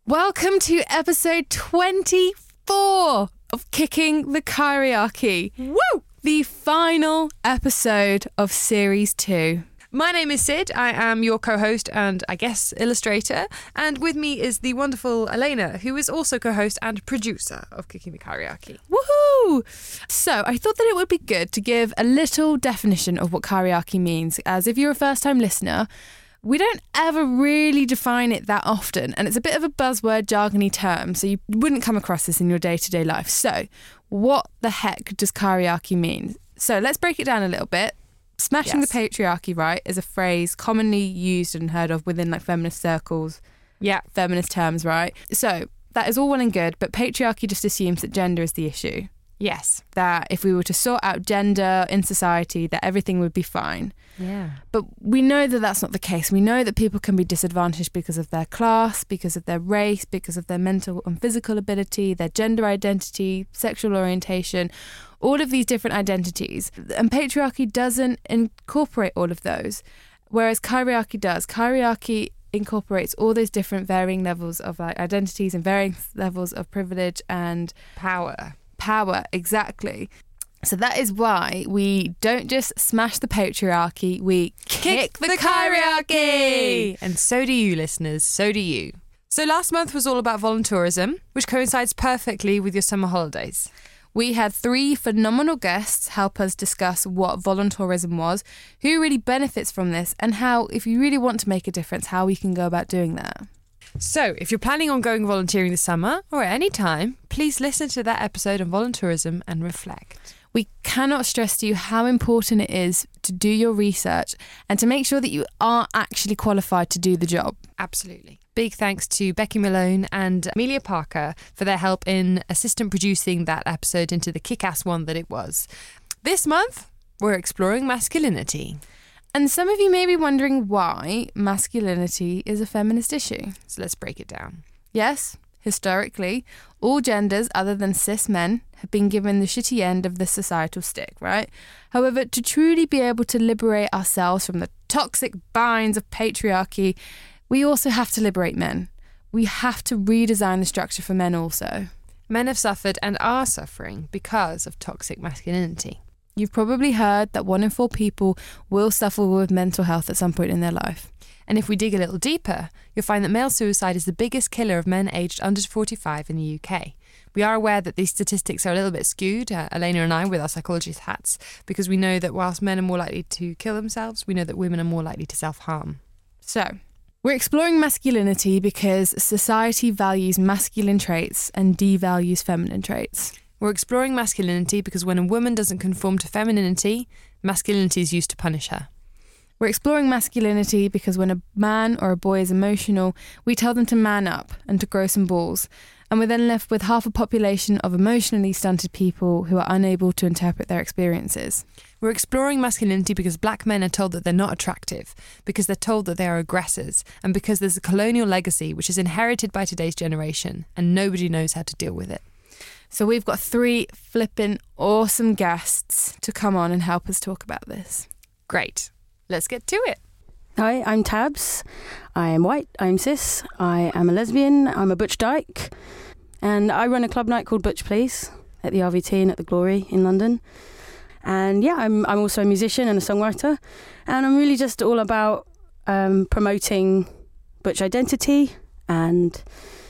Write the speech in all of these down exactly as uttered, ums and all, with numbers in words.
Welcome to episode twenty-four of Kicking the Kyriarchy. Woo! The final episode of series two. My name is Sid. I am your co-host and, I guess, illustrator. And with me is the wonderful Elena, who is also co-host and producer of Kicking the Kyriarchy. Woohoo! So I thought that it would be good to give a little definition of what kyriarchy means, as if you're a first-time listener, we don't ever really define it that often, and it's a bit of a buzzword, jargony term, so you wouldn't come across this in your day-to-day life. So what the heck does kyriarchy mean? So let's break it down a little bit. Smashing yes. the patriarchy, right, is a phrase commonly used and heard of within like feminist circles, yeah, feminist terms, right? So that is all well and good, but patriarchy just assumes that gender is the issue. Yes. That if we were to sort out gender in society, that everything would be fine. Yeah. But we know that that's not the case. We know that people can be disadvantaged because of their class, because of their race, because of their mental and physical ability, their gender identity, sexual orientation, all of these different identities. And patriarchy doesn't incorporate all of those, whereas kyriarchy does. Kyriarchy incorporates all those different varying levels of like identities and varying levels of privilege and power. Power, exactly. So that is why we don't just smash the patriarchy, we kick, kick the, the kyriarchy! And so do you, listeners, so do you. So last month was all about volunteerism, which coincides perfectly with your summer holidays. We had three phenomenal guests help us discuss what volunteerism was, who really benefits from this, and how, if you really want to make a difference, how we can go about doing that. So, if you're planning on going volunteering this summer, or at any time, please listen to that episode on volunteerism and reflect. We cannot stress to you how important it is to do your research and to make sure that you are actually qualified to do the job. Absolutely. Big thanks to Becky Malone and Amelia Parker for their help in assistant producing that episode into the kick-ass one that it was. This month, we're exploring masculinity. And some of you may be wondering why masculinity is a feminist issue. So let's break it down. Yes, historically, all genders other than cis men have been given the shitty end of the societal stick, right? However, to truly be able to liberate ourselves from the toxic binds of patriarchy, we also have to liberate men. We have to redesign the structure for men also. Men have suffered and are suffering because of toxic masculinity. You've probably heard that one in four people will suffer with mental health at some point in their life. And if we dig a little deeper, you'll find that male suicide is the biggest killer of men aged under forty-five in the U K. We are aware that these statistics are a little bit skewed, uh, Elena and I, with our psychologist hats, because we know that whilst men are more likely to kill themselves, we know that women are more likely to self-harm. So, we're exploring masculinity because society values masculine traits and devalues feminine traits. We're exploring masculinity because when a woman doesn't conform to femininity, masculinity is used to punish her. We're exploring masculinity because when a man or a boy is emotional, we tell them to man up and to grow some balls. And we're then left with half a population of emotionally stunted people who are unable to interpret their experiences. We're exploring masculinity because black men are told that they're not attractive, because they're told that they are aggressors, and because there's a colonial legacy which is inherited by today's generation, and nobody knows how to deal with it. So we've got three flippin' awesome guests to come on and help us talk about this. Great. Let's get to it. Hi, I'm Tabs. I am white, I'm cis, I am a lesbian, I'm a butch dyke, and I run a club night called Butch Please at the R V T and at the Glory in London. And yeah, I'm I'm also a musician and a songwriter, and I'm really just all about um, promoting butch identity and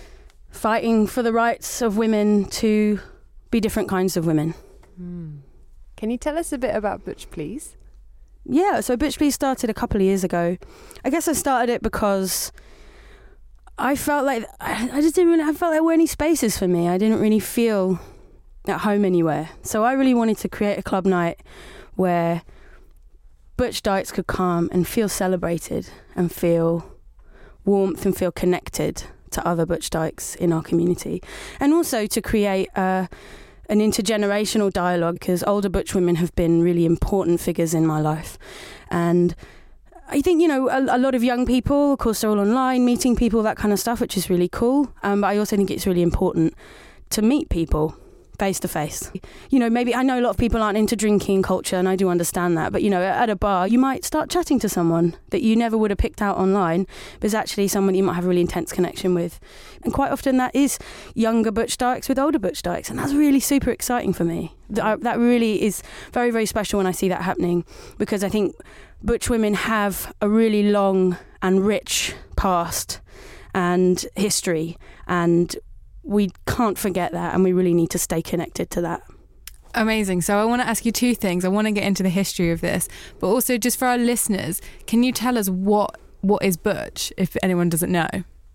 fighting for the rights of women to be different kinds of women. Mm. Can you tell us a bit about Butch Please? Yeah, so Butch Please started a couple of years ago. I guess I started it because I felt like I just didn't really, I felt like there weren't any spaces for me. I didn't really feel at home anywhere. So I really wanted to create a club night where butch dykes could come and feel celebrated and feel warmth and feel connected to other butch dykes in our community. And also to create uh, an intergenerational dialogue, because older butch women have been really important figures in my life. And I think, you know, a, a lot of young people, of course, they're all online, meeting people, that kind of stuff, which is really cool. Um, but I also think it's really important to meet people, face to face. You know, maybe I know a lot of people aren't into drinking culture, and I do understand that, but you know, at a bar you might start chatting to someone that you never would have picked out online, but is actually someone you might have a really intense connection with. And quite often that is younger butch dykes with older butch dykes, and that's really super exciting for me. That, that really is very, very special when I see that happening, because I think butch women have a really long and rich past and history, and we can't forget that, and we really need to stay connected to that. Amazing. So I want to ask you two things. I want to get into the history of this, but also just for our listeners, can you tell us what what is butch, if anyone doesn't know?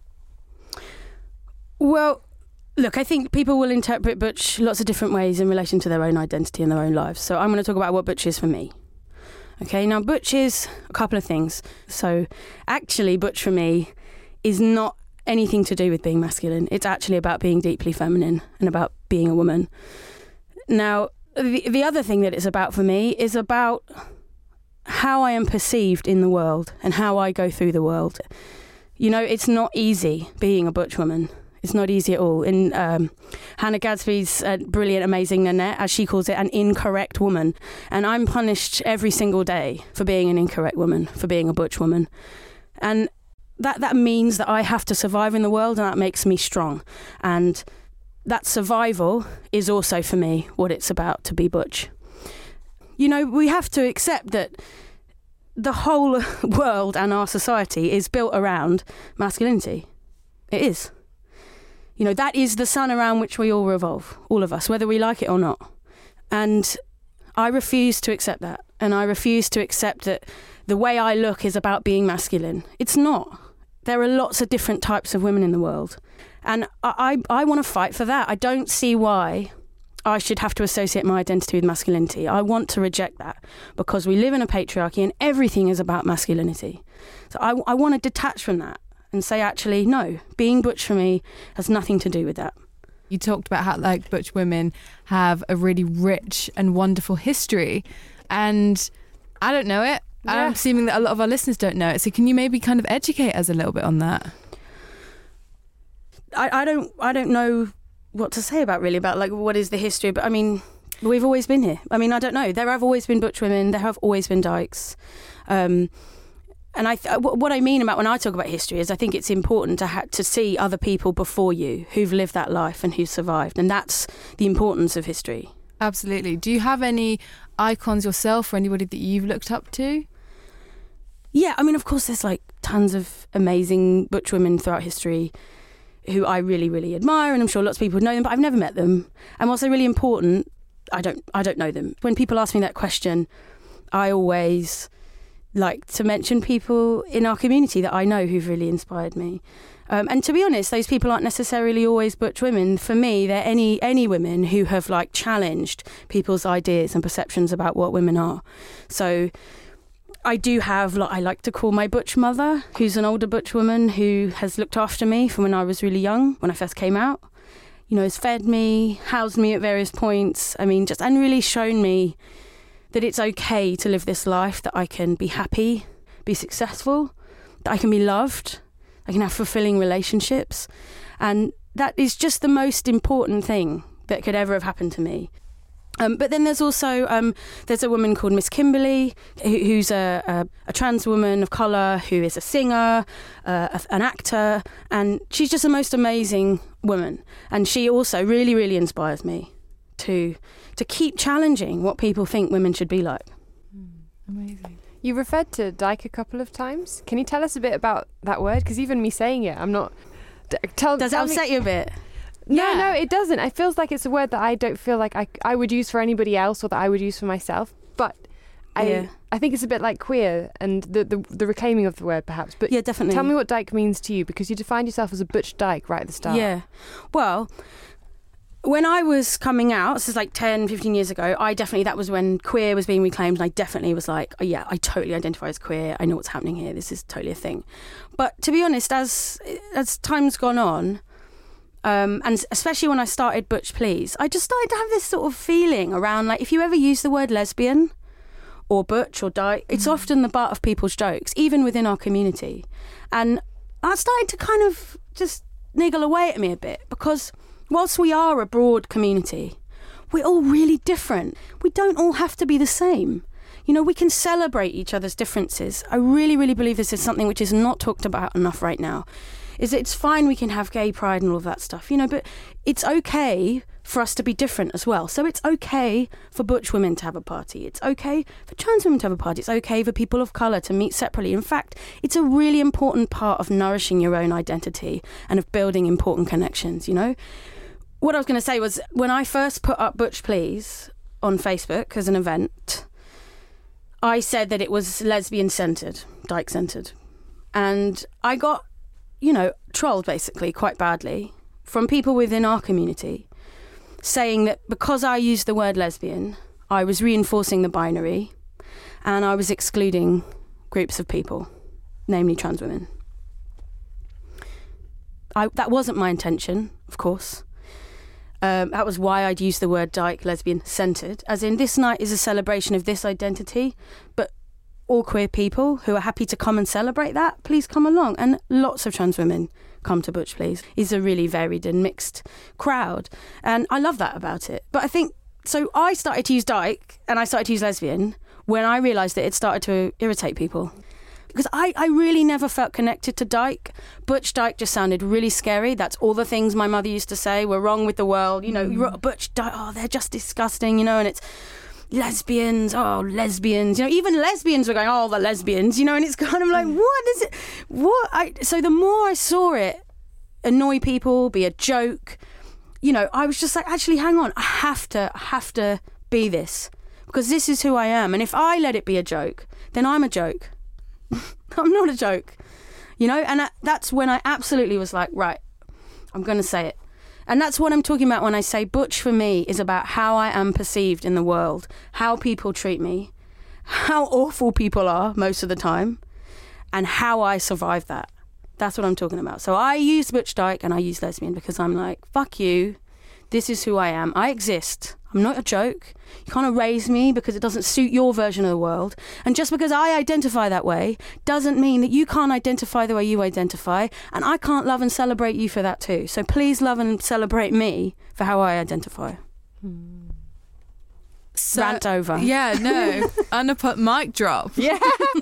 Well, look, I think people will interpret butch lots of different ways in relation to their own identity and their own lives. So I'm going to talk about what butch is for me. Okay, now butch is a couple of things. So actually, butch for me is not anything to do with being masculine. It's actually about being deeply feminine and about being a woman. Now, the, the other thing that it's about for me is about how I am perceived in the world and how I go through the world. You know, it's not easy being a butch woman. It's not easy at all. In um, Hannah Gadsby's uh, brilliant, amazing Nanette, as she calls it, an incorrect woman. And I'm punished every single day for being an incorrect woman, for being a butch woman. And that, that means that I have to survive in the world, and that makes me strong. And that survival is also, for me, what it's about to be butch. You know, we have to accept that the whole world and our society is built around masculinity. It is. You know, that is the sun around which we all revolve, all of us, whether we like it or not. And I refuse to accept that. And I refuse to accept that the way I look is about being masculine. It's not. There are lots of different types of women in the world. And I, I, I want to fight for that. I don't see why I should have to associate my identity with masculinity. I want to reject that, because we live in a patriarchy and everything is about masculinity. So I, I want to detach from that and say, actually, no, being butch for me has nothing to do with that. You talked about how like butch women have a really rich and wonderful history, and I don't know it. Yeah. I'm assuming that a lot of our listeners don't know it. So can you maybe kind of educate us a little bit on that? I, I don't I don't know what to say about really about like what is the history, but I mean, we've always been here. I mean, I don't know. There have always been butch women. There have always been dykes. Um, and I th- what I mean about when I talk about history is I think it's important to ha- to see other people before you who've lived that life and who've survived, and that's the importance of history. Absolutely. Do you have any icons yourself or anybody that you've looked up to? Yeah, I mean, of course, there's like tons of amazing butch women throughout history who I really, really admire, and I'm sure lots of people know them, but I've never met them. And what's really important, I don't, I don't know them. When people ask me that question, I always like to mention people in our community that I know who've really inspired me. Um, and to be honest, those people aren't necessarily always butch women. For me, they're any any women who have like challenged people's ideas and perceptions about what women are. So I do have, like, I like to call my butch mother, who's an older butch woman who has looked after me from when I was really young, when I first came out. You know, has fed me, housed me at various points. I mean, just, and really shown me that it's okay to live this life, that I can be happy, be successful, that I can be loved, I can have fulfilling relationships. And that is just the most important thing that could ever have happened to me. Um, but then there's also, um, there's a woman called Miss Kimberly, who, who's a, a, a trans woman of colour, who is a singer, uh, a, an actor, and she's just the most amazing woman. And she also really, really inspires me to to keep challenging what people think women should be like. Mm, amazing. You referred to dyke a couple of times. Can you tell us a bit about that word? Because even me saying it, I'm not... D- tell, Does tell it upset me- you a bit? No, Yeah. no, it doesn't. It feels like it's a word that I don't feel like I, I would use for anybody else or that I would use for myself. But I Yeah. I think it's a bit like queer and the, the, the reclaiming of the word, perhaps. But Yeah, definitely. tell me what dyke means to you, because you defined yourself as a butch dyke right at the start. Yeah. Well, when I was coming out, this is like ten, fifteen years ago, I definitely, that was when queer was being reclaimed, and I definitely was like, oh, yeah, I totally identify as queer. I know what's happening here. This is totally a thing. But to be honest, as as time's gone on, Um, and especially when I started Butch Please, I just started to have this sort of feeling around, like, if you ever use the word lesbian or butch or dyke, it's mm. often the butt of people's jokes, even within our community. And that started to kind of just niggle away at me a bit, because whilst we are a broad community, we're all really different. We don't all have to be the same. You know, we can celebrate each other's differences. I really, really believe this is something which is not talked about enough right now. Is it's fine we can have gay pride and all of that stuff, you know, but it's okay for us to be different as well. So it's okay for butch women to have a party. It's okay for trans women to have a party. It's okay for people of colour to meet separately. In fact, it's a really important part of nourishing your own identity and of building important connections, you know. What I was going to say was, when I first put up Butch Please on Facebook as an event, I said that it was lesbian-centred, dyke-centred. And I got, you know, trolled basically quite badly from people within our community saying that because I used the word lesbian, I was reinforcing the binary and I was excluding groups of people, namely trans women. I, that wasn't my intention, of course. Um, that was why I'd use the word dyke, lesbian, centred, as in this night is a celebration of this identity, but all queer people who are happy to come and celebrate that, please come along. And lots of trans women come to Butch Please. It's a really varied and mixed crowd. And I love that about it. But I think, so I started to use dyke and I started to use lesbian when I realised that it started to irritate people. Because I, I really never felt connected to dyke. Butch dyke just sounded really scary. That's all the things my mother used to say were wrong with the world. You know, mm. Butch dyke, oh, they're just disgusting, you know, and it's lesbians, oh, lesbians. You know, even lesbians were going, oh, the lesbians, you know, and it's kind of like, what is it? What? I, so the more I saw it annoy people, be a joke, you know, I was just like, actually, hang on, I have to, I have to be this because this is who I am. And if I let it be a joke, then I'm a joke. I'm not a joke, you know, and that's when I absolutely was like, right, I'm going to say it. And that's what I'm talking about when I say Butch for me is about how I am perceived in the world, how people treat me, how awful people are most of the time, and how I survive that. That's what I'm talking about. So I use Butch dyke and I use lesbian because I'm like, fuck you. This is who I am. I exist. I'm not a joke. You can't erase me because it doesn't suit your version of the world. And just because I identify that way doesn't mean that you can't identify the way you identify. And I can't love and celebrate you for that too. So please love and celebrate me for how I identify. Hmm. So, Rant over. Yeah, no. Unput mic drop. Yeah.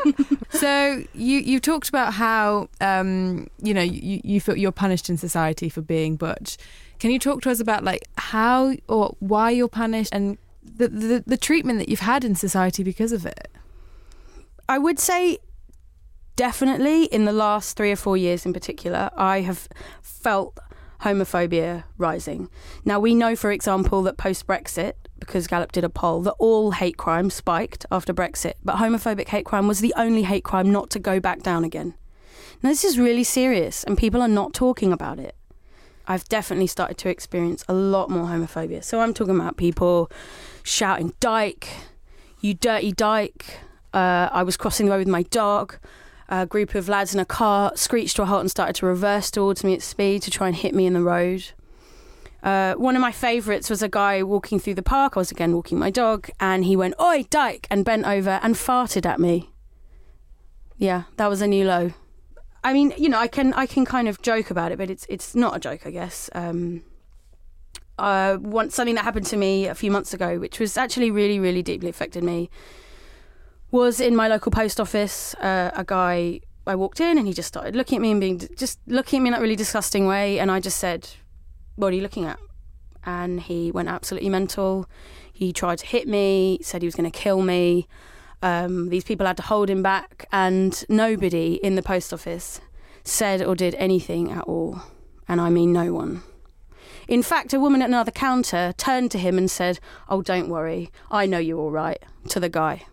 So you you talked about how um, you know you you feel you're punished in society for being butch. Can you talk to us about like how or why you're punished and the, the the treatment that you've had in society because of it? I would say definitely in the last three or four years in particular, I have felt homophobia rising. Now we know, for example, that post-Brexit, because Gallup did a poll, that all hate crime spiked after Brexit, but homophobic hate crime was the only hate crime not to go back down again. Now this is really serious and people are not talking about it. I've definitely started to experience a lot more homophobia. So I'm talking about people shouting, dyke, you dirty dyke. Uh, I was crossing the road with my dog. A group of lads in a car screeched to a halt and started to reverse towards me at speed to try and hit me in the road. Uh, one of my favourites was a guy walking through the park. I was again walking my dog and he went, oi, dyke, and bent over and farted at me. Yeah, that was a new low. I mean, you know, I can I can kind of joke about it, but it's it's not a joke, I guess. Um, uh, one, something that happened to me a few months ago, which was actually really, really deeply affected me, was in my local post office. Uh, a guy, I walked in and he just started looking at me and being just looking at me in that really disgusting way. And I just said, what are you looking at? And he went absolutely mental. He tried to hit me, said he was going to kill me. Um, these people had to hold him back, and nobody in the post office said or did anything at all. And I mean no one. In fact, a woman at another counter turned to him and said, oh, don't worry, I know you're all right, to the guy.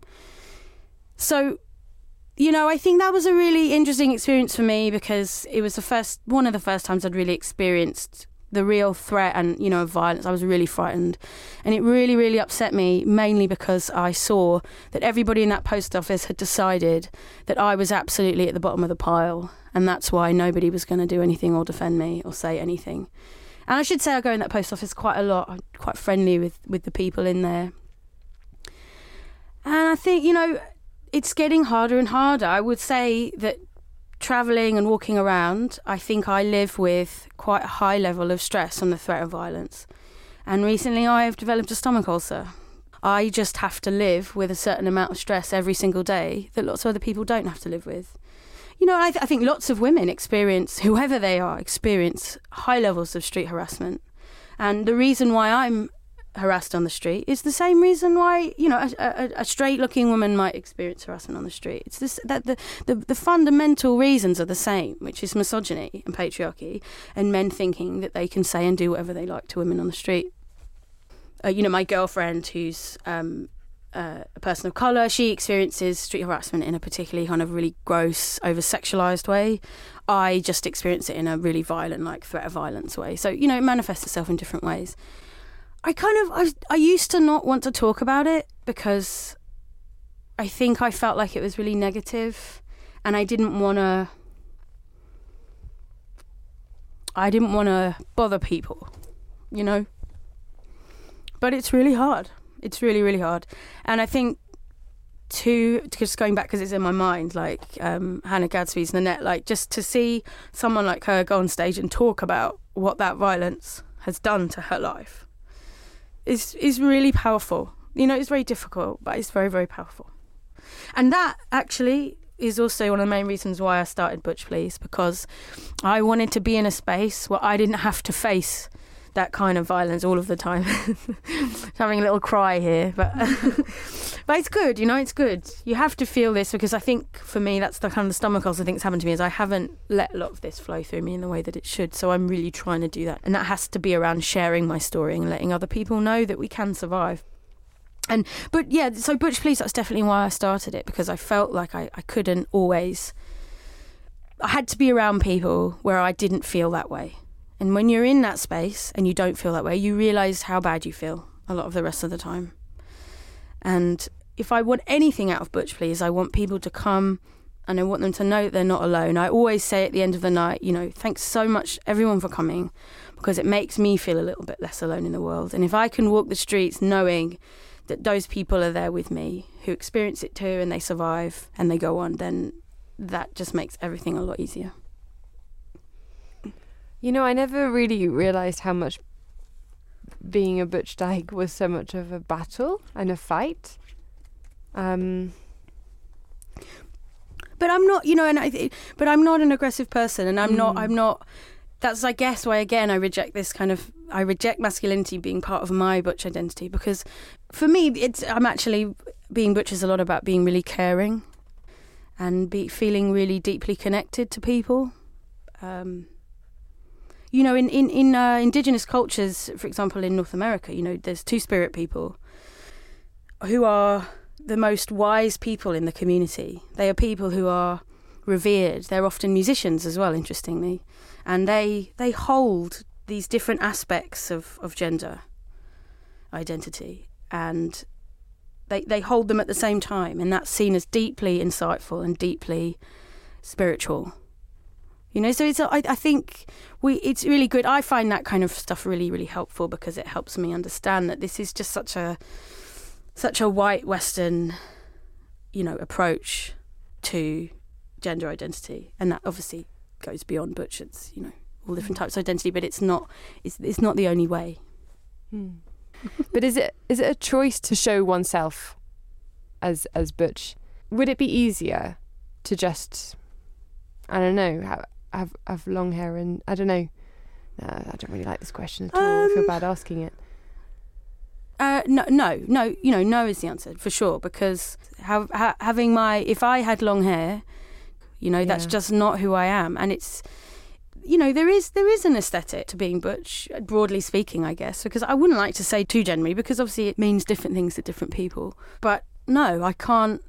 So, you know, I think that was a really interesting experience for me because it was the first, one of the first times I'd really experienced the real threat and, you know, violence. I was really frightened. And it really, really upset me, mainly because I saw that everybody in that post office had decided that I was absolutely at the bottom of the pile. And that's why nobody was going to do anything or defend me or say anything. And I should say I go in that post office quite a lot. I'm quite friendly with, with the people in there. And I think, you know, it's getting harder and harder. I would say that travelling and walking around, I think I live with quite a high level of stress on the threat of violence. And recently I've developed a stomach ulcer. I just have to live with a certain amount of stress every single day that lots of other people don't have to live with. You know, I, th- I think lots of women experience, whoever they are, experience high levels of street harassment. And the reason why I'm harassed on the street is the same reason why, you know, a, a, a straight-looking woman might experience harassment on the street. It's this that the, the the fundamental reasons are the same, which is misogyny and patriarchy, and men thinking that they can say and do whatever they like to women on the street. Uh, you know, my girlfriend, who's um, uh, a person of colour, she experiences street harassment in a particularly kind of really gross, over-sexualised way. I just experience it in a really violent, like threat of violence way. So, you know, it manifests itself in different ways. I kind of, I, I used to not want to talk about it because I think I felt like it was really negative, and I didn't want to, I didn't want to bother people, you know? But it's really hard. It's really, really hard. And I think, to, just going back because it's in my mind, like um, Hannah Gadsby's Nanette, like just to see someone like her go on stage and talk about what that violence has done to her life is is really powerful. You know, it's very difficult, but it's very, very powerful. And that actually is also one of the main reasons why I started Butch Please, because I wanted to be in a space where I didn't have to face that kind of violence all of the time. Having a little cry here, but but it's good, you know, it's good. You have to feel this, because I think for me that's the kind of the stomach ulcer thing that's happened to me, is I haven't let a lot of this flow through me in the way that it should. So I'm really trying to do that, and that has to be around sharing my story and letting other people know that we can survive. And but yeah, so Butch Please, that's definitely why I started it, because I felt like I, I couldn't always, I had to be around people where I didn't feel that way. And when you're in that space and you don't feel that way, you realise how bad you feel a lot of the rest of the time. And if I want anything out of Butch Please, I want people to come and I want them to know that they're not alone. I always say at the end of the night, you know, thanks so much everyone for coming, because it makes me feel a little bit less alone in the world. And if I can walk the streets knowing that those people are there with me who experience it too, and they survive and they go on, then that just makes everything a lot easier. You know, I never really realised how much being a butch dyke was so much of a battle and a fight. Um, but I'm not, you know, and I, but I'm not an aggressive person, and I'm mm. not, I'm not. That's, I guess, why again I reject this kind of, I reject masculinity being part of my butch identity, because for me, it's, I'm actually, being butch is a lot about being really caring and be feeling really deeply connected to people. Um, You know, in, in, in uh, indigenous cultures, for example, in North America, you know, there's two-spirit people who are the most wise people in the community. They are people who are revered. They're often musicians as well, interestingly. And they they hold these different aspects of, of gender identity. And they, they hold them at the same time. And that's seen as deeply insightful and deeply spiritual. You know, so it's. I, I think we. It's really good. I find that kind of stuff really, really helpful, because it helps me understand that this is just such a, such a white Western, you know, approach to gender identity, and that obviously goes beyond butch. It's, you know, all different types of identity, but it's not. It's it's not the only way. Hmm. But is it is it a choice to show oneself as as butch? Would it be easier to just, I don't know, have have, have long hair and I don't know. No, I don't really like this question at all. Um, I feel bad asking it. Uh, no, no, no. You know, no is the answer for sure, because have, ha, having my, if I had long hair, you know, yeah. that's just not who I am, and it's, you know, there is there is an aesthetic to being butch, broadly speaking, I guess, because I wouldn't like to say too generally, because obviously it means different things to different people. But no, I can't.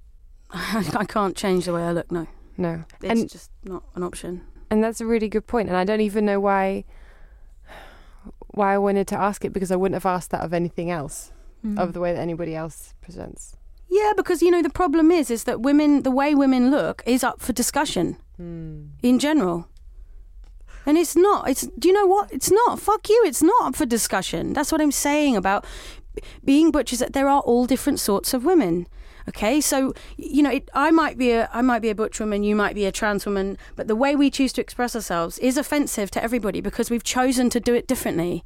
I can't change the way I look. No, no, it's and, just not an option. And that's a really good point. And I don't even know why. Why I wanted to ask it, because I wouldn't have asked that of anything else, mm. of the way that anybody else presents. Yeah, because, you know, the problem is, is that women, the way women look is up for discussion mm. in general. And it's not. It's. Do you know what? It's not. Fuck you. It's not up for discussion. That's what I'm saying about being butch, is that there are all different sorts of women. Okay, so, you know, it, I might be a I might be a butch woman, you might be a trans woman, but the way we choose to express ourselves is offensive to everybody because we've chosen to do it differently.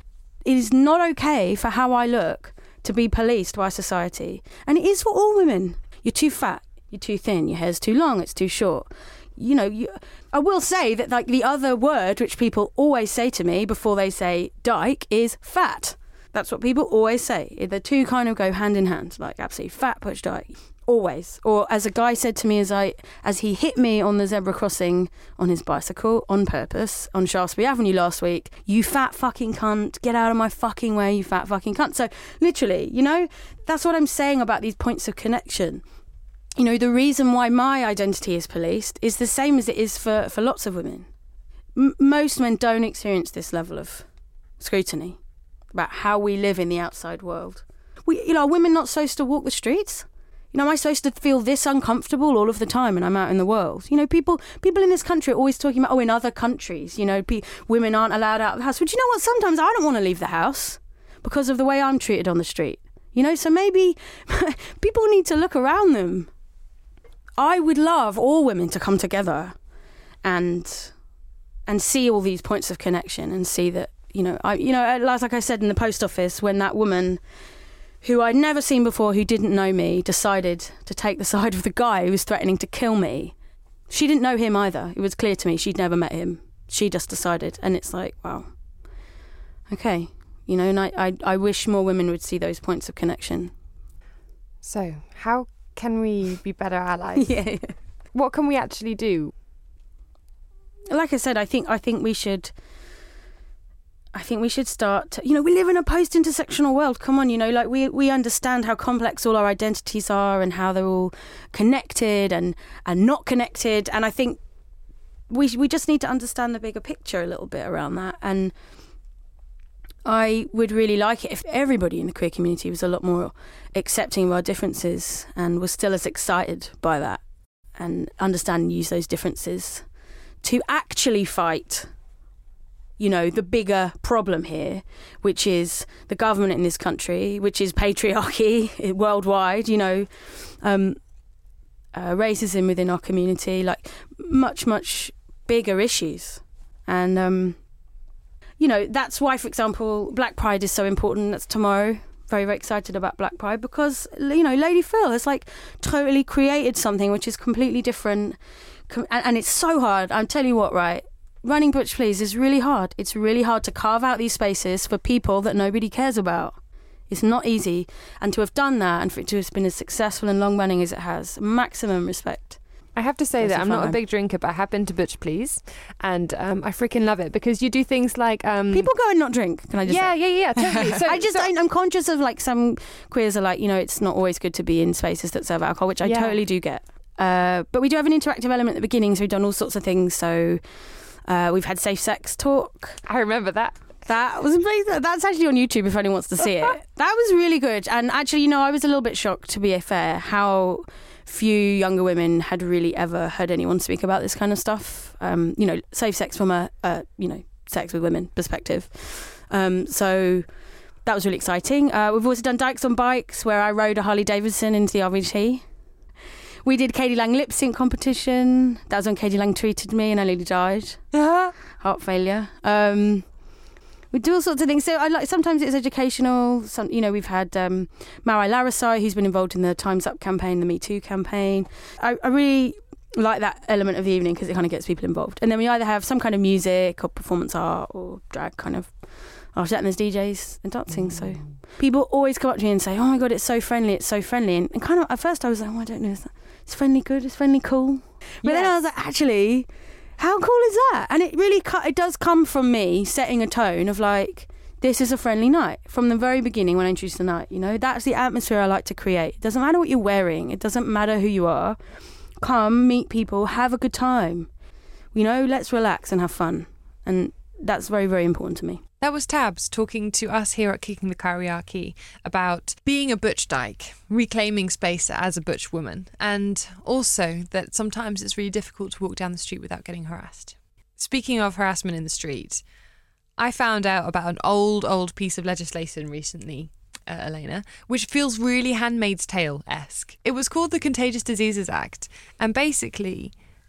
It is not okay for how I look to be policed by society. And it is for all women. You're too fat, you're too thin, your hair's too long, it's too short. You know, you, I will say that like the other word which people always say to me before they say dyke is fat. That's what people always say. The two kind of go hand in hand, like absolutely fat butch dyke. Always. Or as a guy said to me as I as he hit me on the zebra crossing on his bicycle on purpose on Shaftesbury Avenue last week, you fat fucking cunt, get out of my fucking way, you fat fucking cunt. So literally, you know, that's what I'm saying about these points of connection. You know, the reason why my identity is policed is the same as it is for, for lots of women. M- most men don't experience this level of scrutiny about how we live in the outside world. We, you know, are women not supposed to walk the streets? You know, am I supposed to feel this uncomfortable all of the time when I'm out in the world? You know, people people in this country are always talking about, oh, in other countries, you know, pe- women aren't allowed out of the house. But you know what? Sometimes I don't want to leave the house because of the way I'm treated on the street. You know, so maybe people need to look around them. I would love all women to come together and and see all these points of connection and see that, you know, I, you know, like I said in the post office, when that woman who I'd never seen before, who didn't know me, decided to take the side of the guy who was threatening to kill me. She didn't know him either. It was clear to me she'd never met him. She just decided. And it's like, wow, okay. You know, and I, I, I wish more women would see those points of connection. So how can we be better allies? yeah, yeah. What can we actually do? Like I said, I think I think we should... I think we should start to, you know, we live in a post-intersectional world. Come on, you know, like we, we understand how complex all our identities are and how they're all connected and, and not connected. And I think we we just need to understand the bigger picture a little bit around that. And I would really like it if everybody in the queer community was a lot more accepting of our differences and was still as excited by that and understand and use those differences to actually fight, you know, the bigger problem here, which is the government in this country, which is patriarchy worldwide, you know, um, uh, racism within our community, like much, much bigger issues. And, um, you know, that's why, for example, Black Pride is so important. That's tomorrow. Very, very excited about Black Pride because, you know, Lady Phyll has like totally created something which is completely different. And, and it's so hard. I'll tell you what, right? Running Butch Please is really hard. It's really hard to carve out these spaces for people that nobody cares about. It's not easy. And to have done that and for it to have been as successful and long running as it has, maximum respect. I have to say That's that a I'm fun not a one. big drinker, but I have been to Butch Please, and um, I freaking love it because you do things like um, People go and not drink, can I just yeah, say? yeah, yeah, totally. So, I just, so, I, I'm conscious of like some queers are like, you know, it's not always good to be in spaces that serve alcohol, which I Yeah. totally do get. Uh, but we do have an interactive element at the beginning, so we've done all sorts of things. So uh, we've had safe sex talk. I remember that. That was amazing. That's actually on YouTube if anyone wants to see it. That was really good. And actually, you know, I was a little bit shocked, to be fair, how few younger women had really ever heard anyone speak about this kind of stuff. Um, you know, safe sex from a, a you know, sex with women perspective. Um, so that was really exciting. Uh, we've also done Dykes on Bikes, where I rode a Harley Davidson into the R V T. We did Katie Lang lip sync competition. That was when Katie Lang tweeted me and I nearly died. Heart failure. Um, we do all sorts of things. So I like sometimes it's educational. Some, you know, we've had um, Marai Larasai, who's been involved in the Time's Up campaign, the Me Too campaign. I, I really like that element of the evening because it kind of gets people involved. And then we either have some kind of music or performance art or drag kind of after that, and there's D Js and dancing. So people always come up to me and say, "Oh my god, it's so friendly, it's so friendly." And, and kind of at first I was like, "Oh, I don't know, is that, it's friendly good, it's friendly cool." But Yes. then I was like, actually, how cool is that? And it really cu- it does come from me setting a tone of like, this is a friendly night from the very beginning when I introduced the night. You know, that's the atmosphere I like to create. It doesn't matter what you're wearing. It doesn't matter who you are. Come, meet people, have a good time. You know, let's relax and have fun. And that's very, very important to me. That was Tabs talking to us here at Kicking the Kyriarchy about being a butch dyke, reclaiming space as a butch woman, and also that sometimes it's really difficult to walk down the street without getting harassed. Speaking of harassment in the street, I found out about an old, old piece of legislation recently, uh, Elena, which feels really Handmaid's Tale-esque. It was called the Contagious Diseases Act, and basically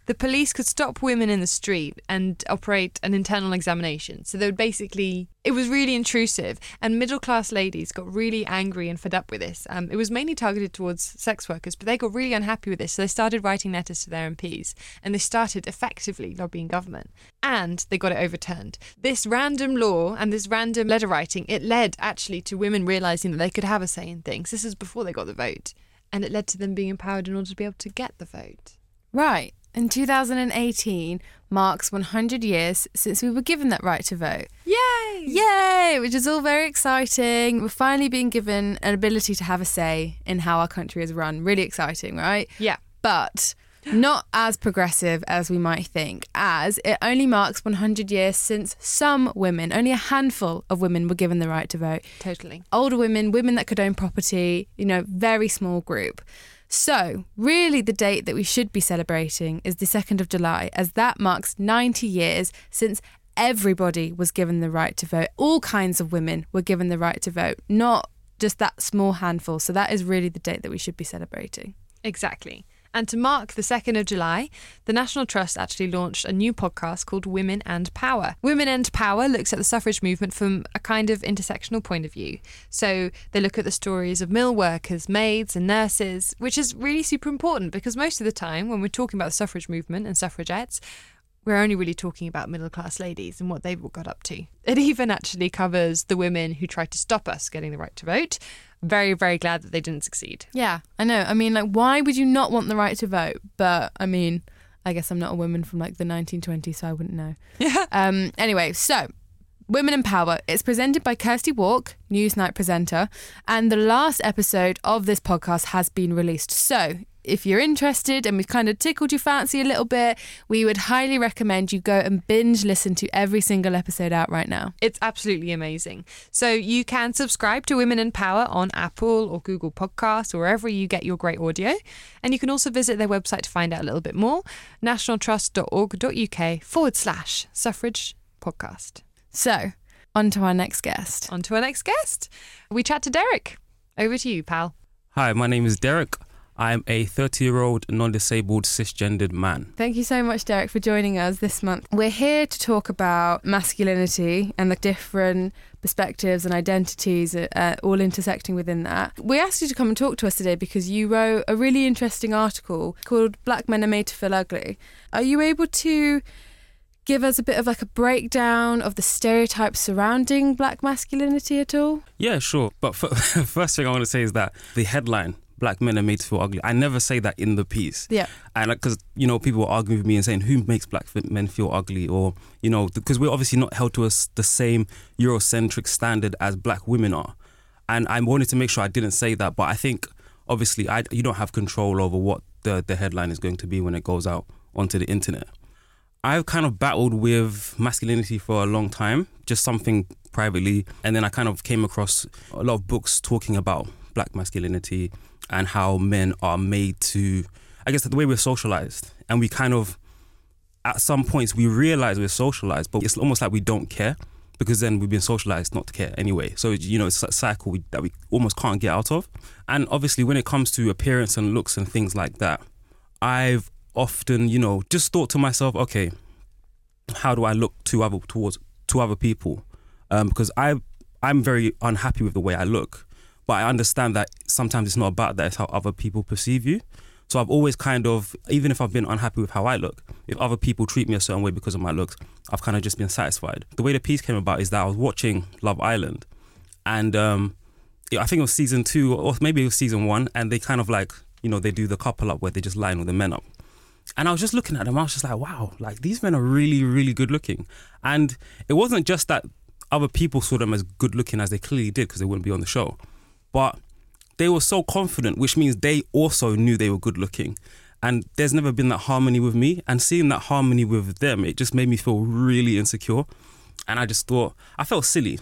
the police could stop women in the street and operate an internal examination. So they would basically, it was really intrusive, and middle-class ladies got really angry and fed up with this. Um, it was mainly targeted towards sex workers, but they got really unhappy with this, so they started writing letters to their M Ps, and they started effectively lobbying government, and they got it overturned. This random law and this random letter writing, it led actually to women realising that they could have a say in things. This is before they got the vote, and it led to them being empowered in order to be able to get the vote. Right. In two thousand eighteen marks one hundred years since we were given that right to vote. Yay! Yay! Which is all very exciting. We're finally being given an ability to have a say in how our country is run. Really exciting, right? Yeah. But not as progressive as we might think, as it only marks one hundred years since some women, only a handful of women, were given the right to vote. Totally. Older women, women that could own property, you know, very small group. So, really the date that we should be celebrating is the second of July, as that marks ninety years since everybody was given the right to vote. All kinds of women were given the right to vote, not just that small handful. So that is really the date that we should be celebrating. Exactly. And to mark the second of July, the National Trust actually launched a new podcast called Women and Power. Women and Power looks at the suffrage movement from a kind of intersectional point of view. So they look at the stories of mill workers, maids and nurses, which is really super important because most of the time when we're talking about the suffrage movement and suffragettes, we're only really talking about middle-class ladies and what they've got up to. It even actually covers the women who tried to stop us getting the right to vote. Very, very glad that they didn't succeed. Yeah, I know. I mean, like, why would you not want the right to vote? But, I mean, I guess I'm not a woman from, like, the nineteen twenties, so I wouldn't know. Yeah. Um. Anyway, so, Women in Power. It's presented by Kirsty Walk, Newsnight presenter, and the last episode of this podcast has been released. So, if you're interested and we've kind of tickled your fancy a little bit, we would highly recommend you go and binge listen to every single episode out right now. It's absolutely amazing. So you can subscribe to Women in Power on Apple or Google Podcasts or wherever you get your great audio. And you can also visit their website to find out a little bit more, nationaltrust.org.uk forward slash suffrage podcast. So, on to our next guest. On to our next guest. We chat to Derek. Over to you, pal. Hi, my name is Derek. I'm a thirty-year-old non-disabled cisgendered man. Thank you so much, Derek, for joining us this month. We're here to talk about masculinity and the different perspectives and identities uh, all intersecting within that. We asked you to come and talk to us today because you wrote a really interesting article called Black Men Are Made to Feel Ugly. Are you able to give us a bit of like a breakdown of the stereotypes surrounding black masculinity at all? Yeah, sure. But f- first thing I want to say is that the headline, Black Men Are Made to Feel Ugly, I never say that in the piece. Yeah. And because, you know, people were arguing with me and saying, who makes black men feel ugly? Or, you know, because we're obviously not held to us the same Eurocentric standard as black women are. And I wanted to make sure I didn't say that. But I think, obviously, I, you don't have control over what the, the headline is going to be when it goes out onto the internet. I've kind of battled with masculinity for a long time, just something privately. And then I kind of came across a lot of books talking about black masculinity and how men are made to, I guess, the way we're socialized. And we kind of, at some points, we realize we're socialized, but it's almost like we don't care because then we've been socialized not to care anyway. So, you know, it's a cycle we, that we almost can't get out of. And obviously, when it comes to appearance and looks and things like that, I've often, you know, just thought to myself, okay, how do I look to other towards to other people? Um, because I I'm very unhappy with the way I look, but I understand that sometimes it's not about that; it's how other people perceive you. So I've always kind of, even if I've been unhappy with how I look, if other people treat me a certain way because of my looks, I've kind of just been satisfied. The way the piece came about is that I was watching Love Island, and um, I think it was season two or maybe it was season one, and they kind of like, you know, they do the couple up where they just line with the men up. And I was just looking at them, I was just like, wow, like these men are really, really good looking. And it wasn't just that other people saw them as good looking, as they clearly did because they wouldn't be on the show, but they were so confident, which means they also knew they were good looking. And there's never been that harmony with me. And seeing that harmony with them, it just made me feel really insecure. And I just thought, I felt silly.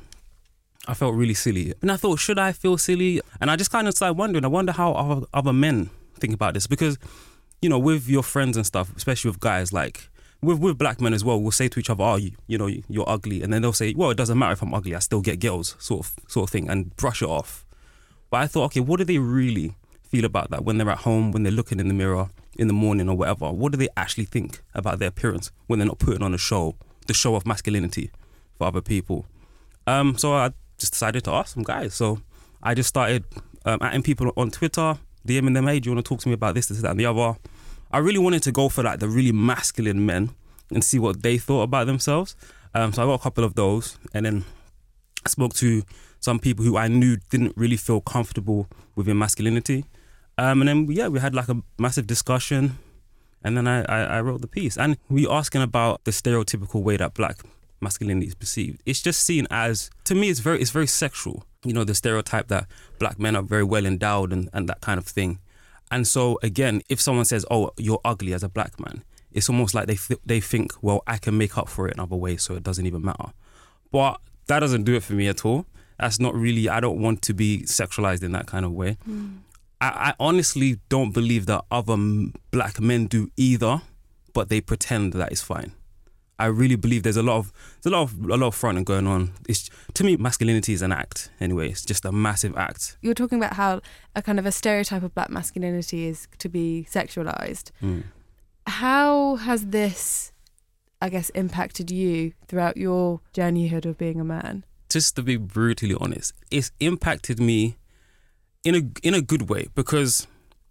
I felt really silly. And I thought, should I feel silly? And I just kind of started wondering, I wonder how other, other men think about this. Because, you know, with your friends and stuff, especially with guys, like with, with black men as well, we'll say to each other, oh, you, you know, you're ugly. And then they'll say, well, it doesn't matter if I'm ugly, I still get girls, sort of, sort of thing, and brush it off. But I thought, okay, what do they really feel about that when they're at home, when they're looking in the mirror, in the morning or whatever, what do they actually think about their appearance when they're not putting on a show, the show of masculinity for other people? Um, so I just decided to ask some guys. So I just started um, atting people on Twitter, DMing them, hey, do you want to talk to me about this, this, that, and the other? I really wanted to go for like the really masculine men and see what they thought about themselves. Um, so I got a couple of those, and then I spoke to some people who I knew didn't really feel comfortable within masculinity. Um, and then, yeah, we had like a massive discussion, and then I, I, I wrote the piece. And we asking about the stereotypical way that black masculinity is perceived. It's just seen as, to me, it's very it's very sexual. You know, the stereotype that black men are very well endowed and, and that kind of thing. And so, again, if someone says, oh, you're ugly as a black man, it's almost like they th- they think, well, I can make up for it in other ways, so it doesn't even matter. But that doesn't do it for me at all. That's not really, I don't want to be sexualized in that kind of way. Mm. I, I honestly don't believe that other m- black men do either, but they pretend that it's fine. I really believe there's a lot of there's a lot of a lot of fronting going on. It's, to me, masculinity is an act. Anyway, it's just a massive act. You're talking about how a kind of a stereotype of black masculinity is to be sexualized. Mm. How has this, I guess, impacted you throughout your journeyhood of being a man? Just to be brutally honest, it's impacted me in a in a good way, because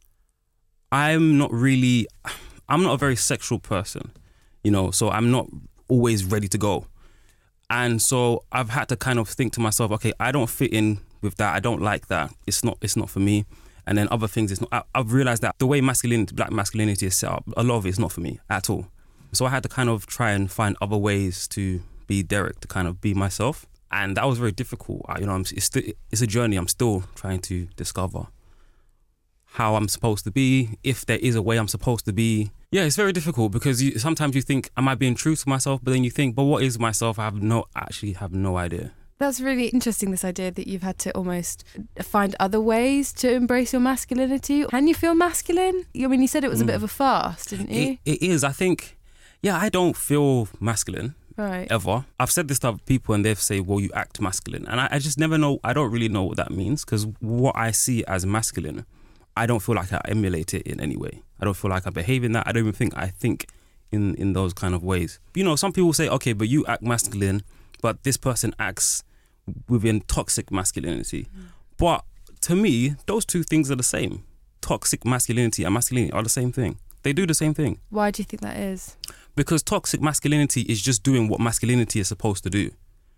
I'm not really, I'm not a very sexual person, you know, so I'm not always ready to go. And so I've had to kind of think to myself, okay, I don't fit in with that. I don't like that. It's not it's not for me. And then other things, it's not. I, I've realised that the way masculinity, black masculinity is set up, a lot of it is not for me at all. So I had to kind of try and find other ways to be Derek, to kind of be myself. And that was very difficult. I, you know, I'm, it's, st- it's a journey. I'm still trying to discover how I'm supposed to be, if there is a way I'm supposed to be. Yeah, it's very difficult, because you, sometimes you think, am I being true to myself? But then you think, but what is myself? I have no, actually have no idea. That's really interesting, this idea that you've had to almost find other ways to embrace your masculinity. Can you feel masculine? I mean, you said it was a bit of a fast, didn't you? It, it is. I think, yeah, I don't feel masculine. Right. Ever. I've said this to other people and they've say, well, you act masculine. And I, I just never know, I don't really know what that means, because what I see as masculine, I don't feel like I emulate it in any way. I don't feel like I behave in that. I don't even think I think in, in those kind of ways. You know, some people say, okay, but you act masculine, but this person acts within toxic masculinity. Mm. But to me, those two things are the same. Toxic masculinity and masculinity are the same thing. They do the same thing. Why do you think that is? Because toxic masculinity is just doing what masculinity is supposed to do.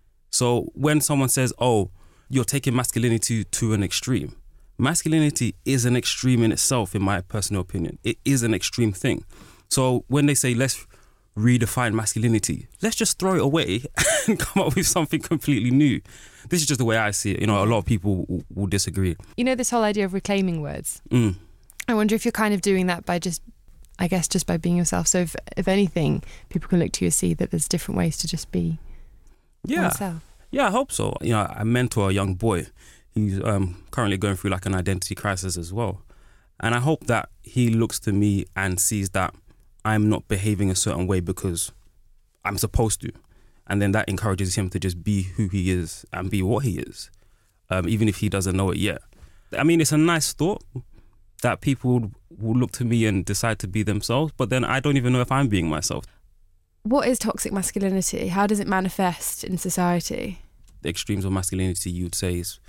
So when someone says, oh, you're taking masculinity to an extreme, masculinity is an extreme in itself, in my personal opinion. It is an extreme thing. So when they say, let's redefine masculinity, let's just throw it away and come up with something completely new. This is just the way I see it. You know, a lot of people will, will disagree. You know, this whole idea of reclaiming words. Mm. I wonder if you're kind of doing that by just, I guess, just by being yourself. So if, if anything, people can look to you and see that there's different ways to just be yeah. oneself. Yeah, I hope so. You know, I mentor a young boy. He's um, currently going through like an identity crisis as well. And I hope that he looks to me and sees that I'm not behaving a certain way because I'm supposed to. And then that encourages him to just be who he is and be what he is, um, even if he doesn't know it yet. I mean, it's a nice thought that people will look to me and decide to be themselves, but then I don't even know if I'm being myself. What is toxic masculinity? How does it manifest in society? The extremes of masculinity, you'd say, is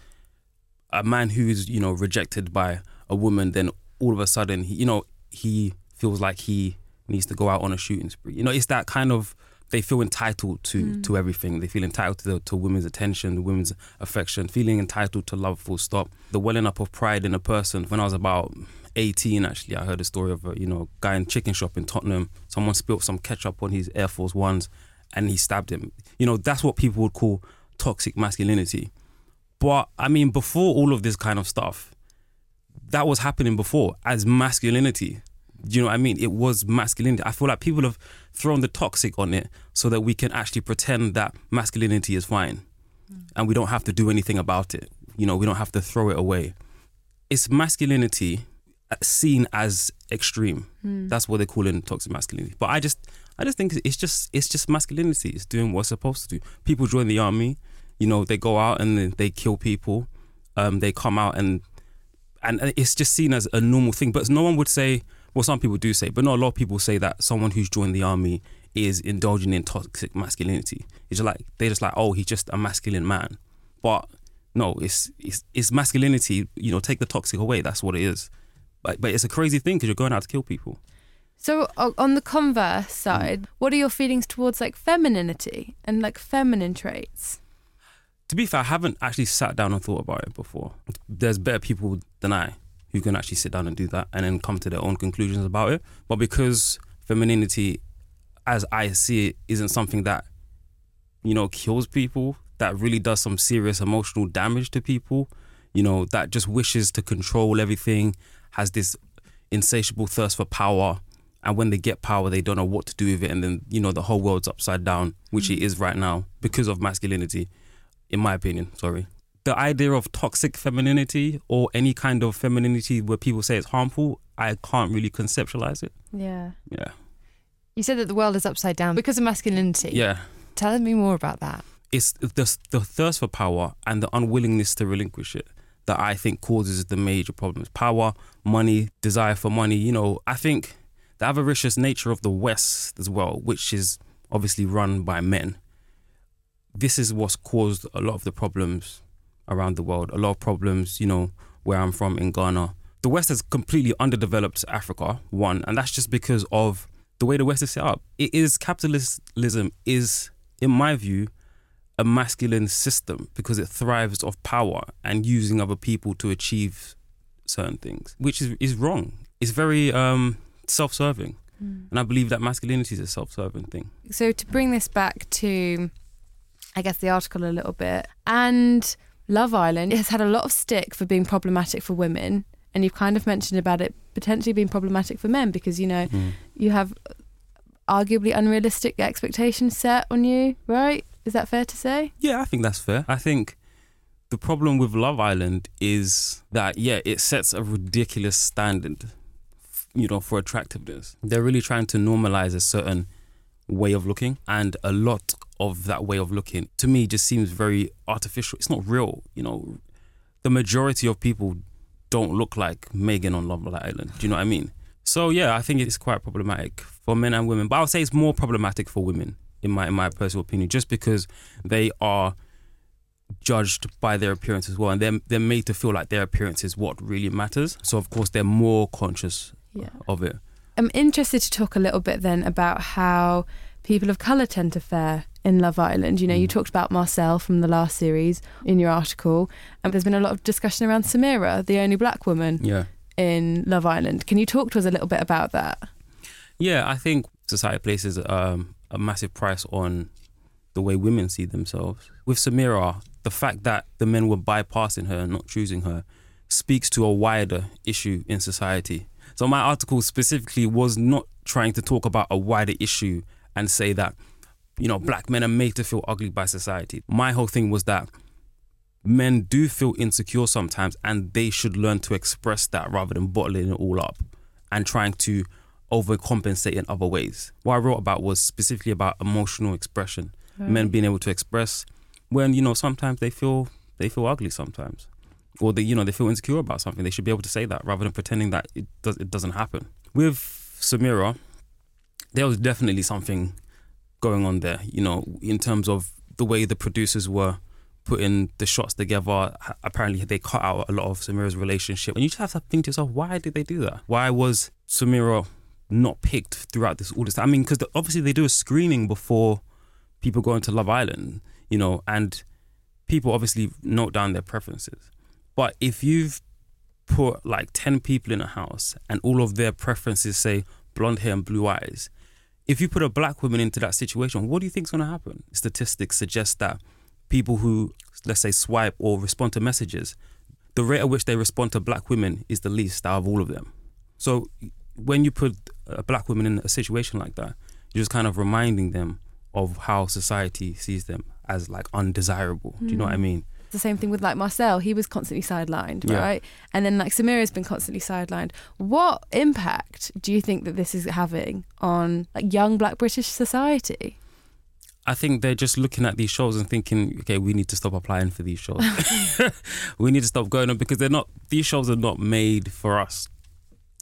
a man who is, you know, rejected by a woman, then all of a sudden, he, you know, he feels like he needs to go out on a shooting spree. You know, it's that kind of, they feel entitled to, mm. to everything. They feel entitled to, to women's attention, women's affection, feeling entitled to love, full stop. The welling up of pride in a person. When I was about eighteen, actually, I heard a story of a, you know, guy in a chicken shop in Tottenham. Someone spilled some ketchup on his Air Force Ones and he stabbed him. You know, that's what people would call toxic masculinity. But, I mean, before all of this kind of stuff, that was happening before as masculinity. Do you know what I mean? It was masculinity. I feel like people have thrown the toxic on it so that we can actually pretend that masculinity is fine mm. and we don't have to do anything about it. You know, we don't have to throw it away. It's masculinity seen as extreme. Mm. That's what they call it, toxic masculinity. But I just, I just think it's just, it's just masculinity. It's doing what's supposed to do. People join the army. You know, they go out and they kill people. Um, they come out and and it's just seen as a normal thing. But no one would say well, some people do say, but not a lot of people say that someone who's joined the army is indulging in toxic masculinity. It's just like, they're just like, oh, he's just a masculine man. But no, it's, it's, it's masculinity, you know, take the toxic away. That's what it is. But, but it's a crazy thing because you're going out to kill people. So o- on the converse side, what are your feelings towards like femininity and like feminine traits? To be fair, I haven't actually sat down and thought about it before. There's better people than I who can actually sit down and do that and then come to their own conclusions about it. But because femininity, as I see it, isn't something that, you know, kills people, that really does some serious emotional damage to people, you know, that just wishes to control everything, has this insatiable thirst for power. And when they get power, they don't know what to do with it. And then, you know, the whole world's upside down, which mm. it is right now because of masculinity. In my opinion, sorry. The idea of toxic femininity or any kind of femininity where people say it's harmful, I can't really conceptualize it. Yeah. Yeah. You said that the world is upside down because of masculinity. Yeah. Tell me more about that. It's the, the thirst for power and the unwillingness to relinquish it that I think causes the major problems. Power, money, desire for money. You know, I think the avaricious nature of the West as well, which is obviously run by men, this is what's caused a lot of the problems around the world. A lot of problems, you know, where I'm from in Ghana. The West has completely underdeveloped Africa, one, and that's just because of the way the West is set up. It is, capitalism is, in my view, a masculine system because it thrives off power and using other people to achieve certain things, which is, is wrong. It's very um, self-serving. Mm. And I believe that masculinity is a self-serving thing. So to bring this back to, I guess, the article a little bit, and Love Island has had a lot of stick for being problematic for women, and you've kind of mentioned about it potentially being problematic for men because, you know, mm. you have arguably unrealistic expectations set on you, right? Is that fair to say? Yeah, I think that's fair. I think the problem with Love Island is that, yeah, it sets a ridiculous standard, you know, for attractiveness. They're really trying to normalize a certain way of looking, and a lot of that way of looking, to me, just seems very artificial. It's not real, you know. The majority of people don't look like Megan on Love Island. Do you know what I mean? So, yeah, I think it's quite problematic for men and women. But I would say it's more problematic for women, in my in my personal opinion, just because they are judged by their appearance as well. And they're, they're made to feel like their appearance is what really matters. So, of course, they're more conscious yeah. of it. I'm interested to talk a little bit then about how people of colour tend to fare in Love Island. You know, mm. you talked about Marcel from the last series in your article, and there's been a lot of discussion around Samira, the only black woman yeah. in Love Island. Can you talk to us a little bit about that? Yeah, I think society places um, a massive price on the way women see themselves. With Samira, the fact that the men were bypassing her and not choosing her speaks to a wider issue in society. So my article specifically was not trying to talk about a wider issue and say that, you know, black men are made to feel ugly by society. My whole thing was that men do feel insecure sometimes, and they should learn to express that rather than bottling it all up and trying to overcompensate in other ways. What I wrote about was specifically about emotional expression. Right. Men being able to express when, you know, sometimes they feel they feel ugly sometimes. Or they, you know, they feel insecure about something. They should be able to say that rather than pretending that it does it doesn't happen. With Samira, there was definitely something going on there, you know, in terms of the way the producers were putting the shots together. Apparently they cut out a lot of Samira's relationship. And you just have to think to yourself, why did they do that? Why was Samira not picked throughout this all this time? I mean, because the, obviously they do a screening before people go into Love Island, you know, and people obviously note down their preferences. But if you've put like ten people in a house and all of their preferences say blonde hair and blue eyes, if you put a black woman into that situation, what do you think's going to happen? Statistics suggest that people who, let's say, swipe or respond to messages, the rate at which they respond to black women is the least out of all of them. So when you put a black woman in a situation like that, you're just kind of reminding them of how society sees them as like undesirable. Mm. Do you know what I mean? The same thing with like Marcel, he was constantly sidelined, yeah. right? And then like Samira's been constantly sidelined. What impact do you think that this is having on like young black British society? I think they're just looking at these shows and thinking, okay, we need to stop applying for these shows. We need to stop going on because they're not, these shows are not made for us.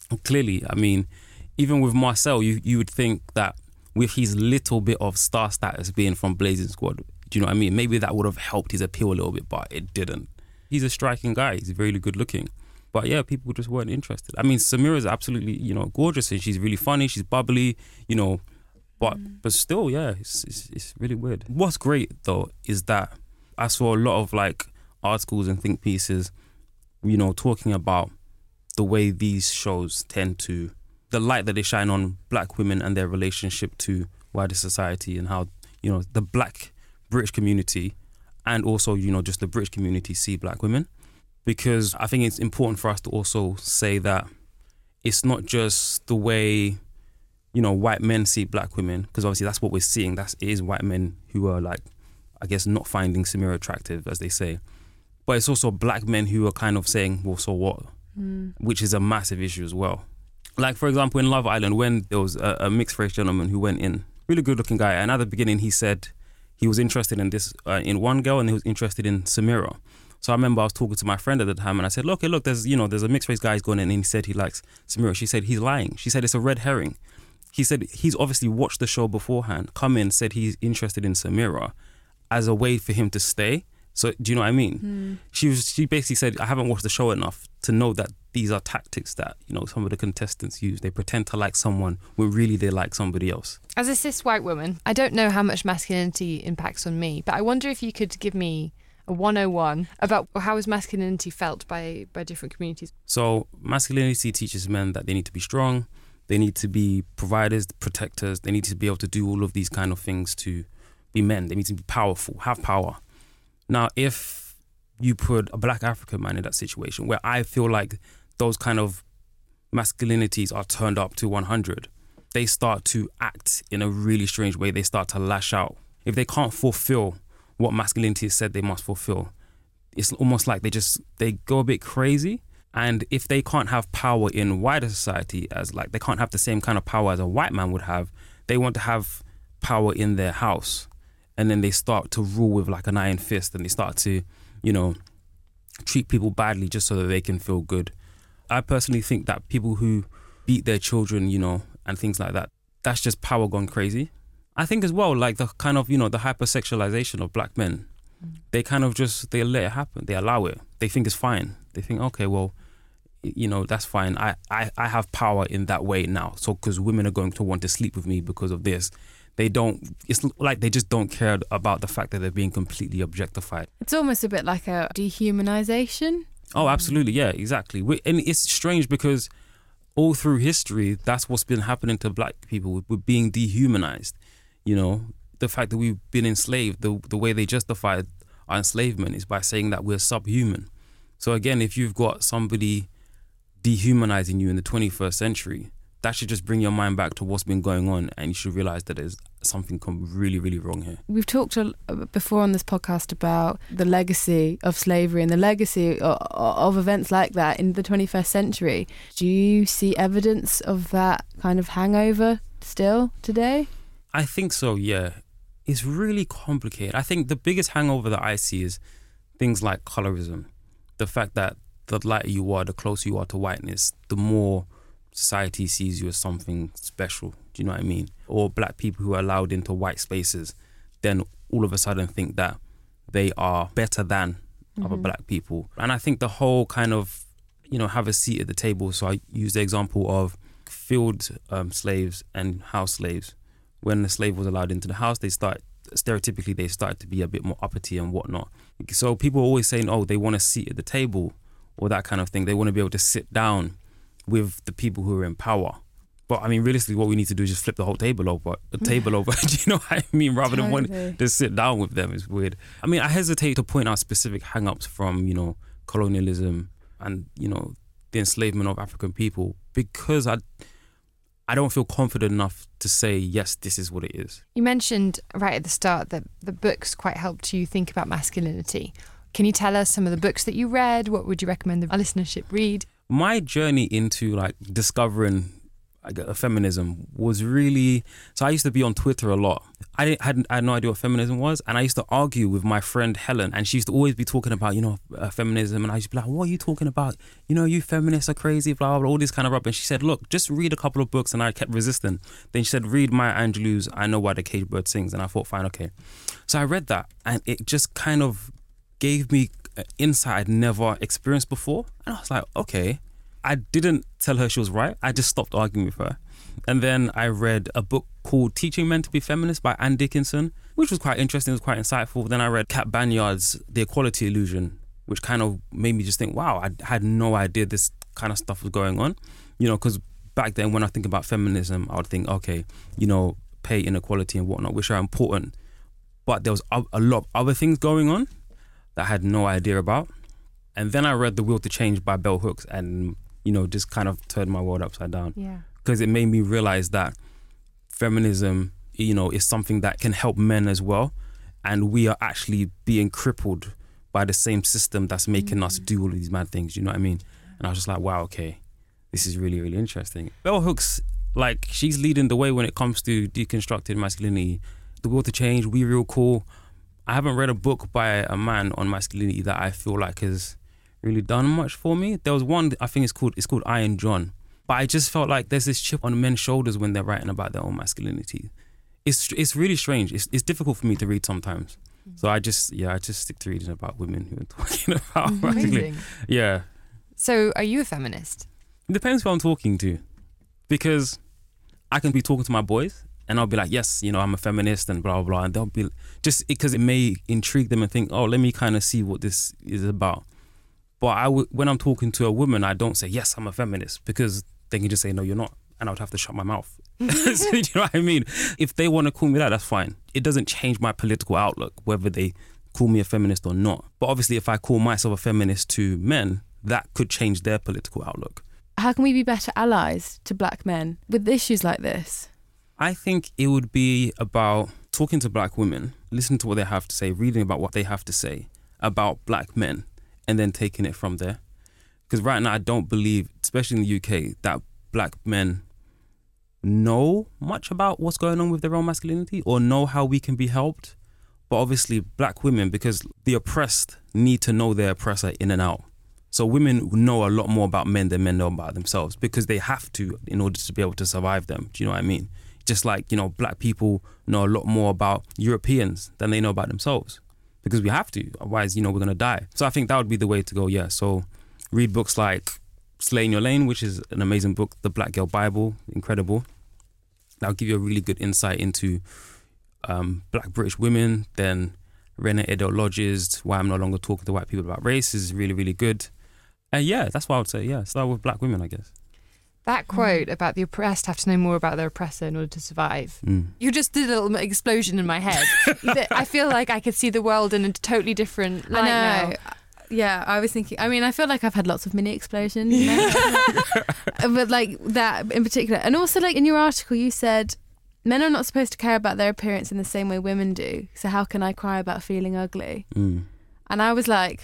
clearly, I mean, even with Marcel, you, you would think that with his little bit of star status being from Blazing Squad, do you know what I mean? Maybe that would have helped his appeal a little bit, but it didn't. He's a striking guy. He's really good looking. But yeah, people just weren't interested. I mean, Samira's absolutely, you know, gorgeous and she's really funny. She's bubbly, you know, but mm. but still, yeah, it's, it's it's really weird. What's great though is that I saw a lot of like articles and think pieces, you know, talking about the way these shows tend to, the light that they shine on black women and their relationship to wider society, and how, you know, the black British community and also, you know, just the British community see black women. Because I think it's important for us to also say that it's not just the way, you know, white men see black women, because obviously that's what we're seeing. That is white men who are like, I guess, not finding Samira attractive, as they say. But it's also black men who are kind of saying, well, so what? Mm. Which is a massive issue as well. Like, for example, in Love Island, when there was a, a mixed race gentleman who went in, really good looking guy, and at the beginning he said he was interested in this, uh, in one girl, and he was interested in Samira. So I remember I was talking to my friend at the time and I said, look, okay, look, there's, you know, there's a mixed race guy who's going in and he said he likes Samira. She said he's lying. She said it's a red herring. He said he's obviously watched the show beforehand, come in, said he's interested in Samira as a way for him to stay. So do you know what I mean? Mm. She was, she basically said, I haven't watched the show enough to know that these are tactics that, you know, some of the contestants use. They pretend to like someone when really they like somebody else. As a cis white woman, I don't know how much masculinity impacts on me, but I wonder if you could give me a one oh one about how is masculinity felt by, by different communities. So masculinity teaches men that they need to be strong, they need to be providers, protectors, they need to be able to do all of these kind of things to be men. They need to be powerful, have power. Now, if you put a black African man in that situation where I feel like those kind of masculinities are turned up to one hundred, they start to act in a really strange way. They start to lash out. If they can't fulfill what masculinity has said they must fulfill, it's almost like they just, they go a bit crazy. And if they can't have power in wider society, as like they can't have the same kind of power as a white man would have, they want to have power in their house. And then they start to rule with like an iron fist, and they start to, you know, treat people badly just so that they can feel good. I personally think that people who beat their children, you know, and things like that, that's just power gone crazy. I think as well, like the kind of, you know, the hypersexualization of black men, mm. they kind of just, they let it happen. They allow it. They think it's fine. They think, okay, well, you know, that's fine. I, I, I have power in that way now. So because women are going to want to sleep with me because of this. They don't, it's like they just don't care about the fact that they're being completely objectified. It's almost a bit like a dehumanization. Oh, absolutely. Yeah, exactly. And it's strange because all through history, that's what's been happening to black people. We're being dehumanized. You know, the fact that we've been enslaved, the the way they justify our enslavement is by saying that we're subhuman. So again, if you've got somebody dehumanizing you in the twenty-first century, that should just bring your mind back to what's been going on, and you should realise that there's something really, really wrong here. We've talked before on this podcast about the legacy of slavery and the legacy of, of events like that in the twenty-first century. Do you see evidence of that kind of hangover still today? I think so, yeah. It's really complicated. I think the biggest hangover that I see is things like colorism. The fact that the lighter you are, the closer you are to whiteness, the more society sees you as something special. Do you know what I mean? Or black people who are allowed into white spaces, then all of a sudden think that they are better than mm-hmm. other black people. And I think the whole kind of, you know, have a seat at the table. So I use the example of field um, slaves and house slaves. When the slave was allowed into the house, they start stereotypically they started to be a bit more uppity and whatnot. So people are always saying, oh, they want a seat at the table or that kind of thing. They want to be able to sit down with the people who are in power. But I mean, realistically, what we need to do is just flip the whole table over. The table over. Do you know what I mean? Rather totally. than want to sit down with them, it's weird. I mean, I hesitate to point out specific hang-ups from, you know, colonialism and, you know, the enslavement of African people, because I, I don't feel confident enough to say, yes, this is what it is. You mentioned right at the start that the books quite helped you think about masculinity. Can you tell us some of the books that you read? What would you recommend the listenership read? My journey into like discovering I got- feminism was really. So I used to be on Twitter a lot. I didn't, had, I had no idea what feminism was, and I used to argue with my friend Helen, and she used to always be talking about, you know, uh, feminism, and I used to be like, what are you talking about? You know, you feminists are crazy, blah, blah, blah, all this kind of rubbish. And she said, look, just read a couple of books, and I kept resisting. Then she said, read Maya Angelou's I Know Why the Caged Bird Sings, and I thought, fine, okay. So I read that, and it just kind of gave me an insight I'd never experienced before, and I was like, okay. I didn't tell her she was right. I just stopped arguing with her. And then I read a book called Teaching Men to Be Feminists by Anne Dickinson, which was quite interesting, it was quite insightful. Then I read Kat Banyard's The Equality Illusion, which kind of made me just think, wow, I had no idea this kind of stuff was going on. You know, because back then when I think about feminism, I would think, okay, you know, pay inequality and whatnot, which are important. But there was a, a lot of other things going on that I had no idea about. And then I read The Will to Change by Bell Hooks, and you know, just kind of turned my world upside down. Yeah. Because it made me realize that feminism, you know, is something that can help men as well. And we are actually being crippled by the same system that's making mm. us do all of these mad things. You know what I mean? And I was just like, wow, okay, this is really, really interesting. Bell Hooks, like, she's leading the way when it comes to deconstructed masculinity. The Will to Change, We Real Cool. I haven't read a book by a man on masculinity that I feel like has really done much for me. There was one, I think it's called it's called Iron John, but I just felt like there's this chip on men's shoulders when they're writing about their own masculinity. It's it's really strange. It's it's difficult for me to read sometimes. So I just yeah I just stick to reading about women who are talking about masculinity. Yeah. So are you a feminist? It depends who I'm talking to, because I can be talking to my boys and I'll be like, yes, you know, I'm a feminist and blah blah blah, and they'll be just because it may intrigue them and think, oh, let me kind of see what this is about. But I w- when I'm talking to a woman, I don't say, yes, I'm a feminist, because they can just say, no, you're not. And I would have to shut my mouth. So, you know what I mean? If they want to call me that, that's fine. It doesn't change my political outlook, whether they call me a feminist or not. But obviously, if I call myself a feminist to men, that could change their political outlook. How can we be better allies to black men with issues like this? I think it would be about talking to black women, listening to what they have to say, reading about what they have to say about black men, and then taking it from there. Because right now I don't believe, especially in the U K, that black men know much about what's going on with their own masculinity or know how we can be helped. But obviously black women, because the oppressed need to know their oppressor in and out. So women know a lot more about men than men know about themselves, because they have to in order to be able to survive them. Do you know what I mean? Just like, you know, black people know a lot more about Europeans than they know about themselves. Because we have to, otherwise, you know, we're going to die. So I think that would be the way to go, yeah. So read books like Slay in Your Lane, which is an amazing book, The Black Girl Bible, incredible. That'll give you a really good insight into um, black British women. Then Renee Edel Lodge's Why I'm No Longer Talking to White People About Race is really, really good. And yeah, that's what I would say, yeah. Start with black women, I guess. That quote about the oppressed have to know more about their oppressor in order to survive. Mm. You just did a little explosion in my head. I feel like I could see the world in a totally different light I know. now. Yeah, I was thinking, I mean, I feel like I've had lots of mini explosions, you know? But like that in particular. And also, like, in your article, you said men are not supposed to care about their appearance in the same way women do. So how can I cry about feeling ugly? Mm. And I was like,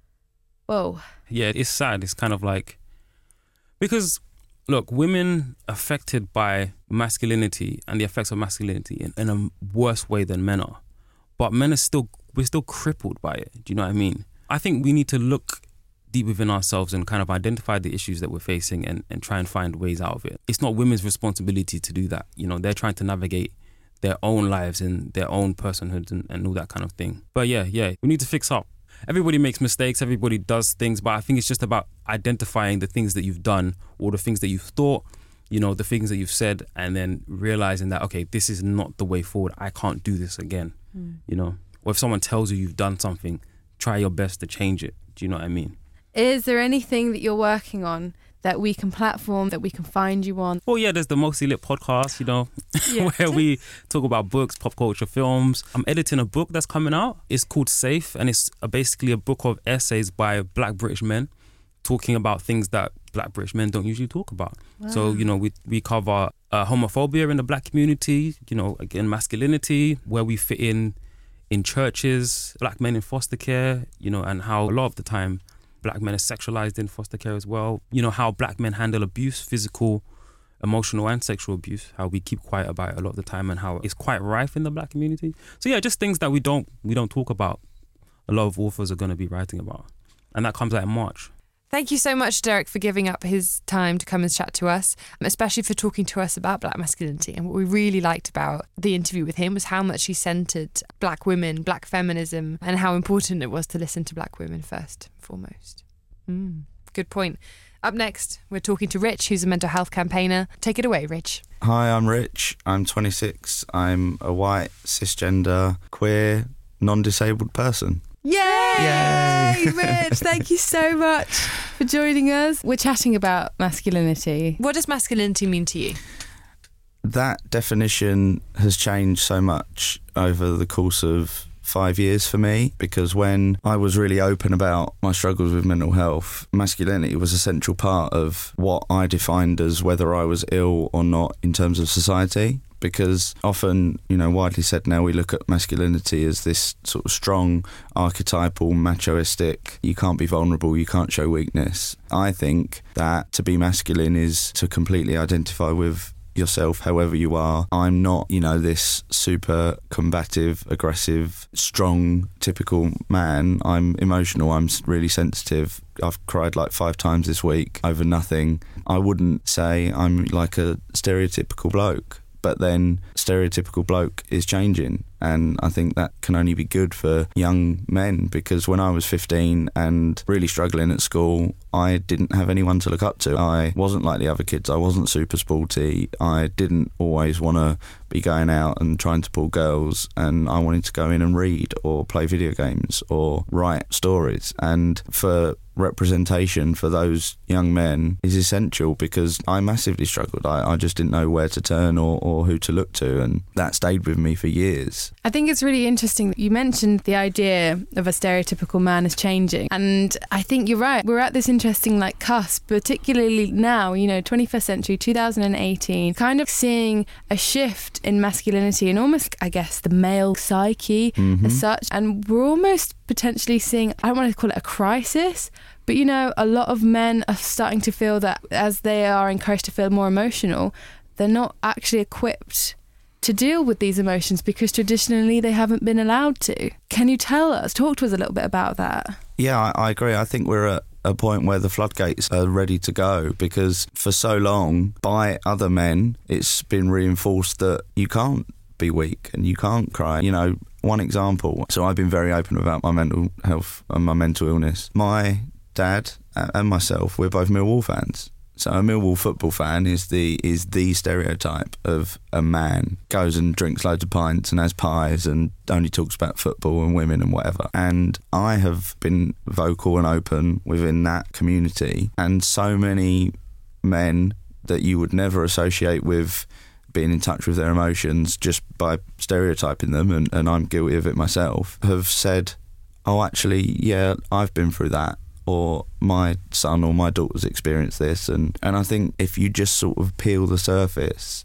whoa. Yeah, it's sad. It's kind of like, because look, women affected by masculinity and the effects of masculinity in, in a worse way than men are. But men are still, we're still crippled by it. Do you know what I mean? I think we need to look deep within ourselves and kind of identify the issues that we're facing and, and try and find ways out of it. It's not women's responsibility to do that. You know, they're trying to navigate their own lives and their own personhood and, and all that kind of thing. But yeah, yeah, we need to fix up. Everybody makes mistakes, everybody does things, but I think it's just about identifying the things that you've done or the things that you've thought, you know, the things that you've said, and then realizing that, okay, this is not the way forward. I can't do this again, mm. you know. Or if someone tells you you've done something, try your best to change it. Do you know what I mean? Is there anything that you're working on that we can platform, that we can find you on? Well, yeah, there's the Mostly Lit podcast, you know, yeah. where we talk about books, pop culture, films. I'm editing a book that's coming out. It's called Safe, and it's basically a book of essays by black British men talking about things that black British men don't usually talk about. Wow. So, you know, we we cover uh, homophobia in the black community, you know, again, masculinity, where we fit in in churches, black men in foster care, you know, and how a lot of the time black men are sexualized in foster care as well. You know, how black men handle abuse, physical emotional and sexual abuse, how we keep quiet about it a lot of the time and how it's quite rife in the black community. So yeah, just things that we don't we don't talk about. A lot of authors are going to be writing about. And that comes out in March. Thank you so much, Derek, for giving up his time to come and chat to us, especially for talking to us about black masculinity. And what we really liked about the interview with him was how much he centred black women, black feminism, and how important it was to listen to black women first and foremost. Mm, good point. Up next, we're talking to Rich, who's a mental health campaigner. Take it away, Rich. Hi, I'm Rich. I'm twenty-six. I'm a white, cisgender, queer, non-disabled person. Yay! Yay! Rich, thank you so much for joining us. We're chatting about masculinity. What does masculinity mean to you? That definition has changed so much over the course of five years for me, because when I was really open about my struggles with mental health, masculinity was a central part of what I defined as whether I was ill or not in terms of society. Because often, you know, widely said now, we look at masculinity as this sort of strong, archetypal, machoistic, you can't be vulnerable, you can't show weakness. I think that to be masculine is to completely identify with yourself however you are. I'm not, you know, this super combative, aggressive, strong, typical man. I'm emotional, I'm really sensitive. I've cried like five times this week over nothing. I wouldn't say I'm like a stereotypical bloke. But then stereotypical bloke is changing, and I think that can only be good for young men, because when I was fifteen and really struggling at school, I didn't have anyone to look up to. I wasn't like the other kids. I wasn't super sporty. I didn't always want to be going out and trying to pull girls, and I wanted to go in and read or play video games or write stories. And for representation for those young men is essential, because I massively struggled. I, I just didn't know where to turn or, or who to look to, and that stayed with me for years. I think it's really interesting that you mentioned the idea of a stereotypical man is changing, and I think you're right. We're at this interesting like cusp, particularly now, you know, twenty-first century, two thousand eighteen, kind of seeing a shift in masculinity and almost, I guess, the male psyche mm-hmm. as such, and we're almost potentially seeing, I don't want to call it a crisis, but you know, a lot of men are starting to feel that as they are encouraged to feel more emotional, they're not actually equipped to deal with these emotions because traditionally they haven't been allowed to. Can you tell us, talk to us a little bit about that? Yeah, I, I agree. I think we're at a point where the floodgates are ready to go, because for so long by other men it's been reinforced that you can't be weak and you can't cry. You know, one example, so I've been very open about my mental health and my mental illness. My dad and myself, we're both Millwall fans. So a Millwall football fan is the is the stereotype of a man, goes and drinks loads of pints and has pies and only talks about football and women and whatever. And I have been vocal and open within that community, and so many men that you would never associate with being in touch with their emotions just by stereotyping them, and, and I'm guilty of it myself, have said, oh, actually, yeah, I've been through that, or my son or my daughter's experienced this. And, and I think if you just sort of peel the surface,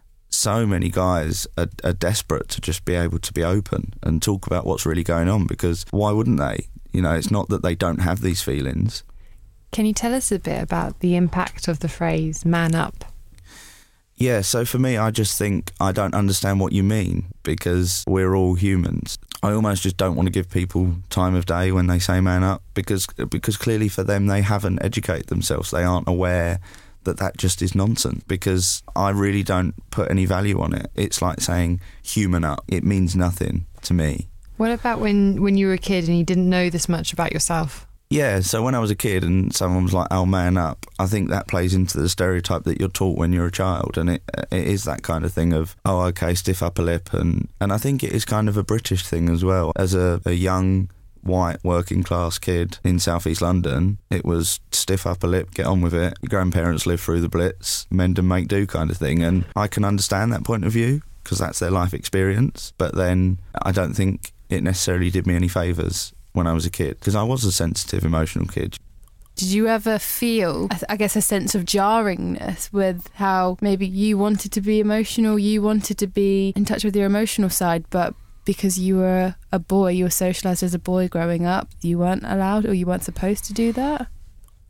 so many guys are, are desperate to just be able to be open and talk about what's really going on, because why wouldn't they? You know, it's not that they don't have these feelings. Can you tell us a bit about the impact of the phrase man up? Yeah, so for me, I just think I don't understand what you mean, because we're all humans. I almost just don't want to give people time of day when they say man up, because because clearly for them, they haven't educated themselves. They aren't aware that that just is nonsense, because I really don't put any value on it. It's like saying human up. It means nothing to me. What about when, when you were a kid and you didn't know this much about yourself? Yeah, so when I was a kid and someone was like, oh, man up, I think that plays into the stereotype that you're taught when you're a child. And it it is that kind of thing of, oh, OK, stiff upper lip. And, and I think it is kind of a British thing as well. As a, a young, white, working class kid in South East London, it was stiff upper lip, get on with it. Your grandparents lived through the Blitz, mend and make do kind of thing. And I can understand that point of view, because that's their life experience. But then I don't think it necessarily did me any favours when I was a kid, because I was a sensitive, emotional kid. Did you ever feel, I guess, a sense of jarringness with how maybe you wanted to be emotional, you wanted to be in touch with your emotional side, but because you were a boy, you were socialised as a boy growing up, you weren't allowed or you weren't supposed to do that?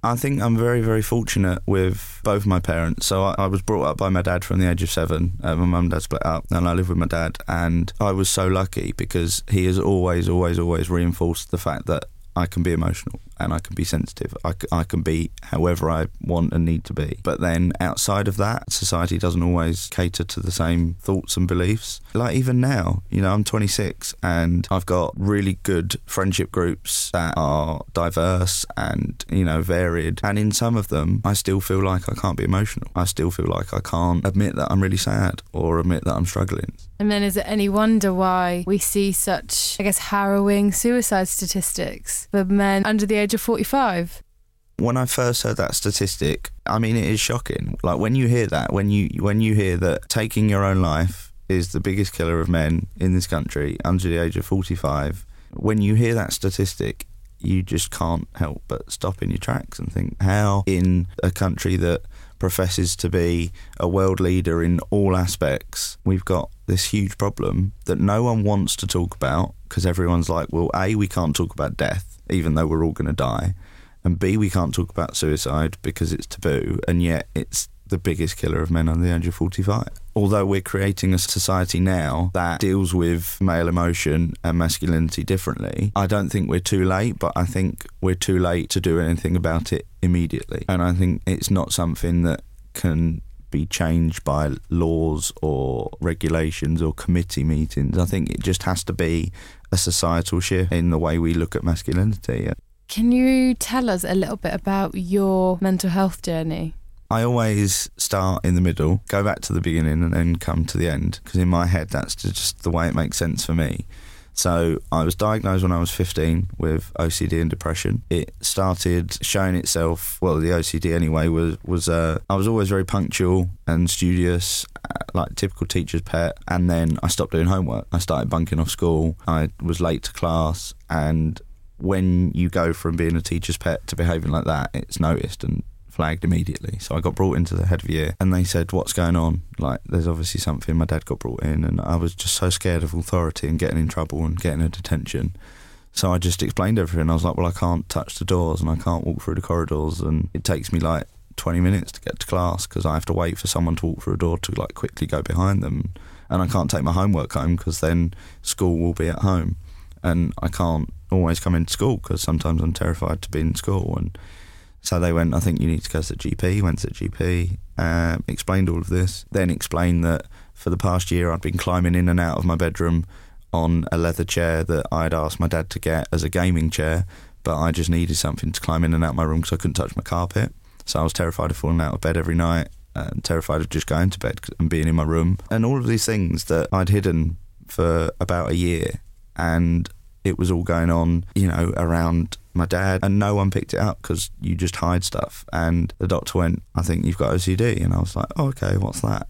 I think I'm very, very fortunate with both my parents. So I, I was brought up by my dad from the age of seven. Uh, my mum and dad split up, and I live with my dad. And I was so lucky because he has always, always, always reinforced the fact that I can be emotional and I can be sensitive. I, c- I can be however I want and need to be. But then outside of that, society doesn't always cater to the same thoughts and beliefs. Like even now, you know, I'm twenty-six and I've got really good friendship groups that are diverse and, you know, varied. And in some of them, I still feel like I can't be emotional. I still feel like I can't admit that I'm really sad or admit that I'm struggling. And then is it any wonder why we see such, I guess, harrowing suicide statistics for men under the age of forty-five? When I first heard that statistic, I mean, it is shocking. Like when you hear that, when you when you hear that taking your own life is the biggest killer of men in this country under the age of forty-five, when you hear that statistic, you just can't help but stop in your tracks and think, how in a country that professes to be a world leader in all aspects, we've got this huge problem that no one wants to talk about because everyone's like, well, A, we can't talk about death, even though we're all going to die, and B, we can't talk about suicide because it's taboo, and yet it's the biggest killer of men under the age of forty-five. Although we're creating a society now that deals with male emotion and masculinity differently, I don't think we're too late, but I think we're too late to do anything about it immediately. And I think it's not something that can be changed by laws or regulations or committee meetings. I think it just has to be a societal shift in the way we look at masculinity. Can you tell us a little bit about your mental health journey? I always start in the middle, go back to the beginning and then come to the end, because in my head that's just the way it makes sense for me. So I was diagnosed when I was fifteen with O C D and depression. It started showing itself, well, the O C D anyway, was, was uh, I was always very punctual and studious, uh, like typical teacher's pet, and then I stopped doing homework. I started bunking off school, I was late to class, and when you go from being a teacher's pet to behaving like that, it's noticed and flagged immediately. So I got brought into the head of year and they said, what's going on? Like, there's obviously something. My dad got brought in and I was just so scared of authority and getting in trouble and getting a detention. So I just explained everything. I was like, well, I can't touch the doors and I can't walk through the corridors, and it takes me like twenty minutes to get to class because I have to wait for someone to walk through a door to like quickly go behind them, and I can't take my homework home because then school will be at home, and I can't always come into school because sometimes I'm terrified to be in school. And so they went, I think you need to go to the G P. Went to the G P, um, explained all of this, then explained that for the past year I'd been climbing in and out of my bedroom on a leather chair that I'd asked my dad to get as a gaming chair, but I just needed something to climb in and out of my room because I couldn't touch my carpet. So I was terrified of falling out of bed every night, and terrified of just going to bed and being in my room. And all of these things that I'd hidden for about a year, and it was all going on, you know, around my dad, and no one picked it up because you just hide stuff. And the doctor went, I think you've got O C D. And I was like, oh, okay, what's that?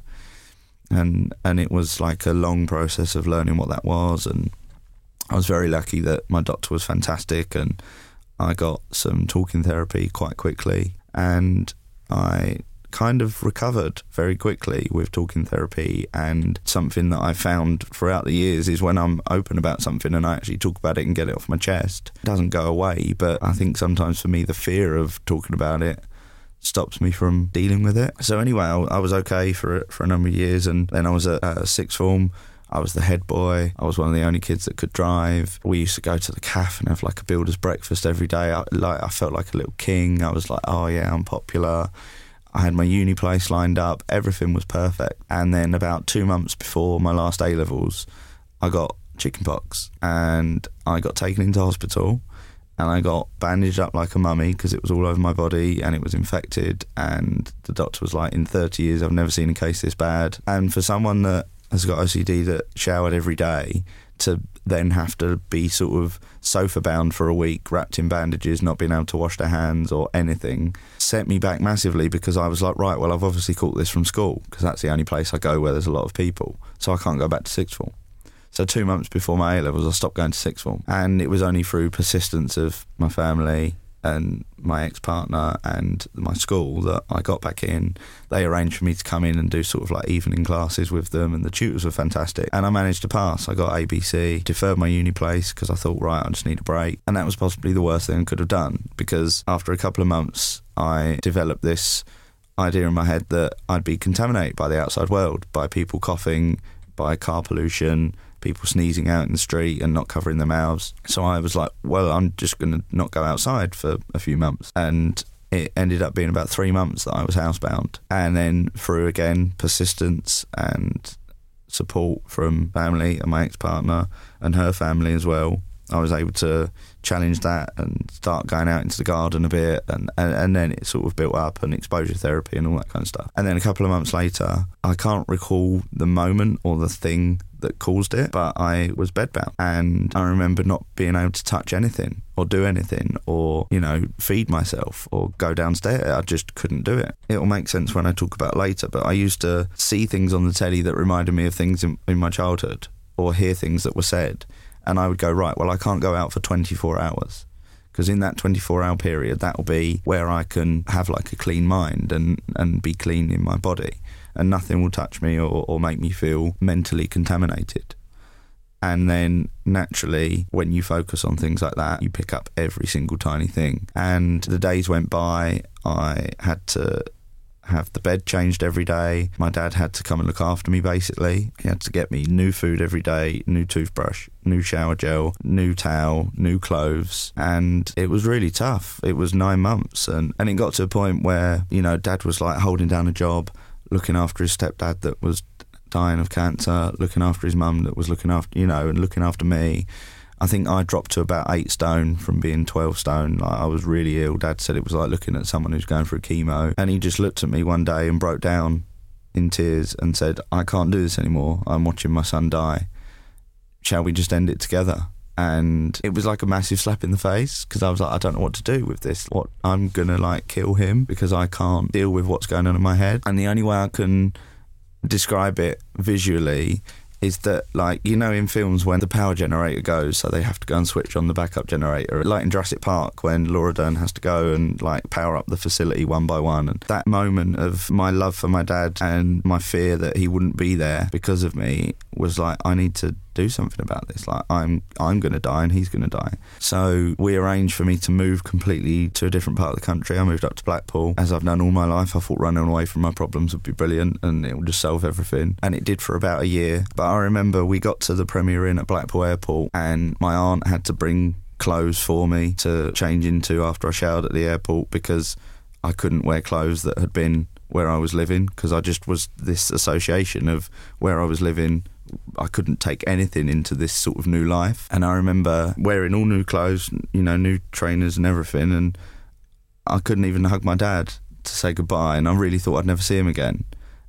And and it was like a long process of learning what that was. And I was very lucky that my doctor was fantastic, and I got some talking therapy quite quickly, and I kind of recovered very quickly with talking therapy. And something that I found throughout the years is when I'm open about something and I actually talk about it and get it off my chest, it doesn't go away. But I think sometimes for me the fear of talking about it stops me from dealing with it. So anyway, I, I was okay for for a number of years, and then I was at uh, sixth form. I was the head boy. I was one of the only kids that could drive. We used to go to the cafe and have like a builder's breakfast every day. I, like I felt like a little king. I was like, oh yeah, I'm popular. I had my uni place lined up. Everything was perfect. And then about two months before my last A-levels, I got chickenpox, and I got taken into hospital, and I got bandaged up like a mummy because it was all over my body and it was infected. And the doctor was like, in thirty years, I've never seen a case this bad. And for someone that has got O C D that showered every day, to then have to be sort of sofa bound for a week, wrapped in bandages, not being able to wash their hands or anything, set me back massively, because I was like, right, well, I've obviously caught this from school because that's the only place I go where there's a lot of people, so I can't go back to sixth form. So two months before my A-levels, I stopped going to sixth form, and it was only through persistence of my family and my ex-partner and my school that I got back in, they arranged for me to come in and do sort of like evening classes with them, and the tutors were fantastic. And I managed to pass. I got A B C, deferred my uni place because I thought, right, I just need a break. And that was possibly the worst thing I could have done, because after a couple of months, I developed this idea in my head that I'd be contaminated by the outside world, by people coughing, by car pollution, people sneezing out in the street and not covering their mouths. So I was like, well, I'm just going to not go outside for a few months. And it ended up being about three months that I was housebound. And then through, again, persistence and support from family and my ex-partner and her family as well, I was able to challenge that and start going out into the garden a bit, and, and, and then it sort of built up, and exposure therapy and all that kind of stuff. And then a couple of months later, I can't recall the moment or the thing that caused it, but I was bedbound, and I remember not being able to touch anything or do anything or, you know, feed myself or go downstairs. I just couldn't do it. It will make sense when I talk about it later, but I used to see things on the telly that reminded me of things in, in my childhood, or hear things that were said. And I would go, right, well, I can't go out for twenty-four hours, because in that twenty-four hour period, that will be where I can have like a clean mind and, and be clean in my body, and nothing will touch me or, or make me feel mentally contaminated. And then naturally, when you focus on things like that, you pick up every single tiny thing. And the days went by, I had to have the bed changed every day. My dad had to come and look after me, basically. He had to get me new food every day, new toothbrush, new shower gel, new towel, new clothes. And it was really tough. It was nine months. And, and it got to a point where, you know, Dad was like holding down a job, looking after his stepdad that was dying of cancer, looking after his mum that was looking after, you know, and looking after me. I think I dropped to about eight stone from being twelve stone. Like, I was really ill. Dad said it was like looking at someone who's going through chemo. And he just looked at me one day and broke down in tears and said, I can't do this anymore. I'm watching my son die. Shall we just end it together? And it was like a massive slap in the face, because I was like, I don't know what to do with this. What, I'm going to like kill him because I can't deal with what's going on in my head. And the only way I can describe it visually is that, like, you know, in films when the power generator goes, so they have to go and switch on the backup generator, like in Jurassic Park when Laura Dern has to go and like power up the facility one by one. And that moment of my love for my dad and my fear that he wouldn't be there because of me was like, I need to do something about this. Like, I'm I'm going to die and he's going to die. So we arranged for me to move completely to a different part of the country. I moved up to Blackpool. As I've done all my life, I thought running away from my problems would be brilliant and it would just solve everything. And it did for about a year. But I remember we got to the Premier Inn at Blackpool Airport, and my aunt had to bring clothes for me to change into after I showered at the airport, because I couldn't wear clothes that had been where I was living, because I just was this association of where I was living. I couldn't take anything into this sort of new life. And I remember wearing all new clothes, you know, new trainers and everything, and I couldn't even hug my dad to say goodbye, and I really thought I'd never see him again.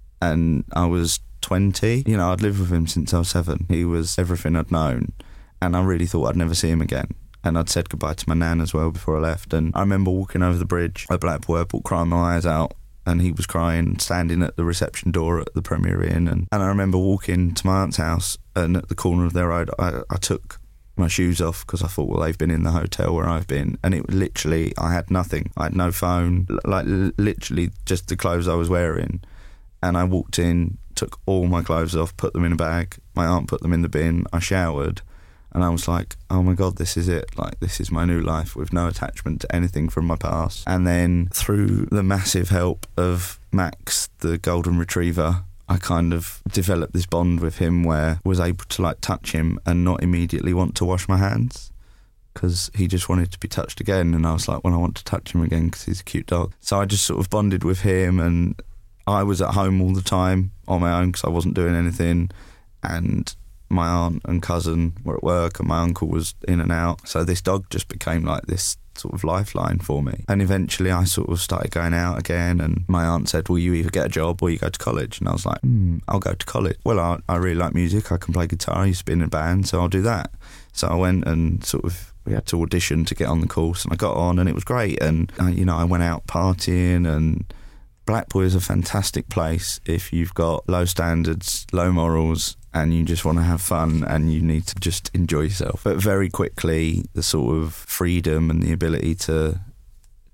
And I was twenty, you know, I'd lived with him since I was seven. He was everything I'd known, and I really thought I'd never see him again. And I'd said goodbye to my nan as well before I left. And I remember walking over the bridge at Blackpool Airport, crying my eyes out, and he was crying, standing at the reception door at the Premier Inn. And, and I remember walking to my aunt's house, and at the corner of their road, I, I took my shoes off because I thought, well, they've been in the hotel where I've been. And it literally, I had nothing. I had no phone, like literally just the clothes I was wearing. And I walked in, took all my clothes off, put them in a bag. My aunt put them in the bin. I showered. And I was like, oh my God, this is it. Like, this is my new life with no attachment to anything from my past. And then through the massive help of Max, the golden retriever, I kind of developed this bond with him where I was able to like touch him and not immediately want to wash my hands, because he just wanted to be touched again. And I was like, well, I want to touch him again because he's a cute dog. So I just sort of bonded with him, and I was at home all the time on my own because I wasn't doing anything. And my aunt and cousin were at work, and my uncle was in and out. So this dog just became like this sort of lifeline for me. And eventually I sort of started going out again, and my aunt said, well, you either get a job or you go to college. And I was like, hmm, I'll go to college. Well, I, I really like music. I can play guitar. I used to be in a band, so I'll do that. So I went and sort of, we had to audition to get on the course, and I got on, and it was great. And, uh, you know, I went out partying, and Blackpool is a fantastic place if you've got low standards, low morals, and you just want to have fun and you need to just enjoy yourself. But very quickly, the sort of freedom and the ability to